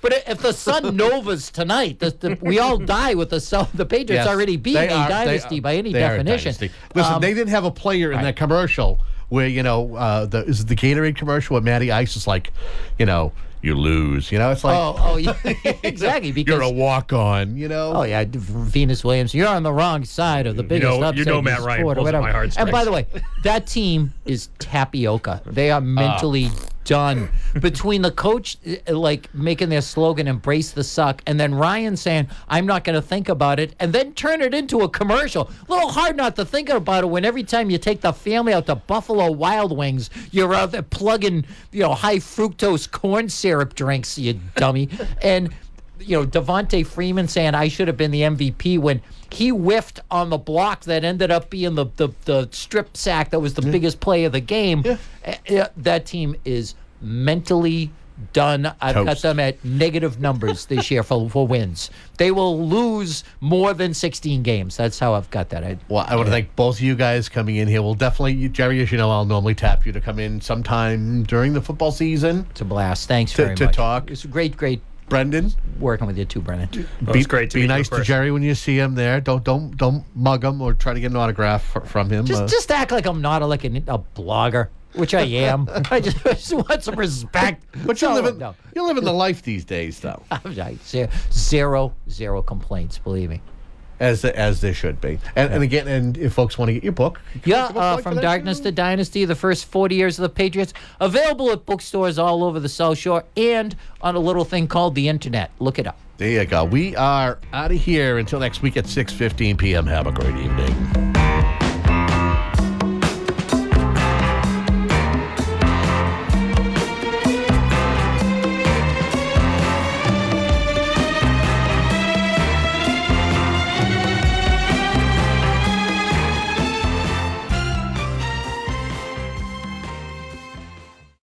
But if the Sun Novas tonight, the, the, we all die with the Sun, the Patriots Yes, already being they a are- they dynasty are- by any they are a definition. dynasty. Listen, Um, they didn't have a player in right. that commercial where, you know, uh, the is it the Gatorade commercial where Matty Ice is like, you know, you lose. You know, it's like, oh, oh, yeah, exactly. Because you're a walk-on, you know? Oh yeah, Venus Williams. You're on the wrong side of the biggest know- you upset know in Matt the Ryan sport or pulls at whatever. my heartstrings. And by the way, that team is tapioca. They are mentally done. Between the coach uh, like making their slogan "Embrace the suck," and then Ryan saying, "I'm not going to think about it," and then turn it into a commercial. A little hard not to think about it when every time you take the family out to Buffalo Wild Wings, you're out there plugging, you know, high fructose corn syrup drinks, you dummy, and. You know, Devontae Freeman saying I should have been the M V P when he whiffed on the block that ended up being the the, the strip sack that was the biggest play of the game. Yeah. Uh, that team is mentally done. I've got Toast. them at negative numbers this year for, for wins. They will lose more than sixteen games. That's how I've got that. I, Well, I want to thank both of you guys coming in here. We'll definitely, Jerry, as you know, I'll normally tap you to come in sometime during the football season. It's a blast. Thanks to, very to much. talk. It's a great, great Brendan, working with you too, Brennan. Oh, be, it's great to be meet you nice in to person. Jerry when you see him there. Don't don't don't mug him or try to get an autograph fr- from him. Just, Uh, just act like I'm not a, like a, a blogger, which I am. I just, I just want some respect. but you're No, living no. you're living the life these days, though, I'm right. Zero, zero, zero complaints. Believe me. as as there should be. And, and again, and if folks want to get your book, Yeah, give a uh, plug for From that, Darkness too? to Dynasty, the first forty years of the Patriots, available at bookstores all over the South Shore and on a little thing called the Internet. Look it up. There you go. We are out of here until next week at six fifteen p.m. Have a great evening.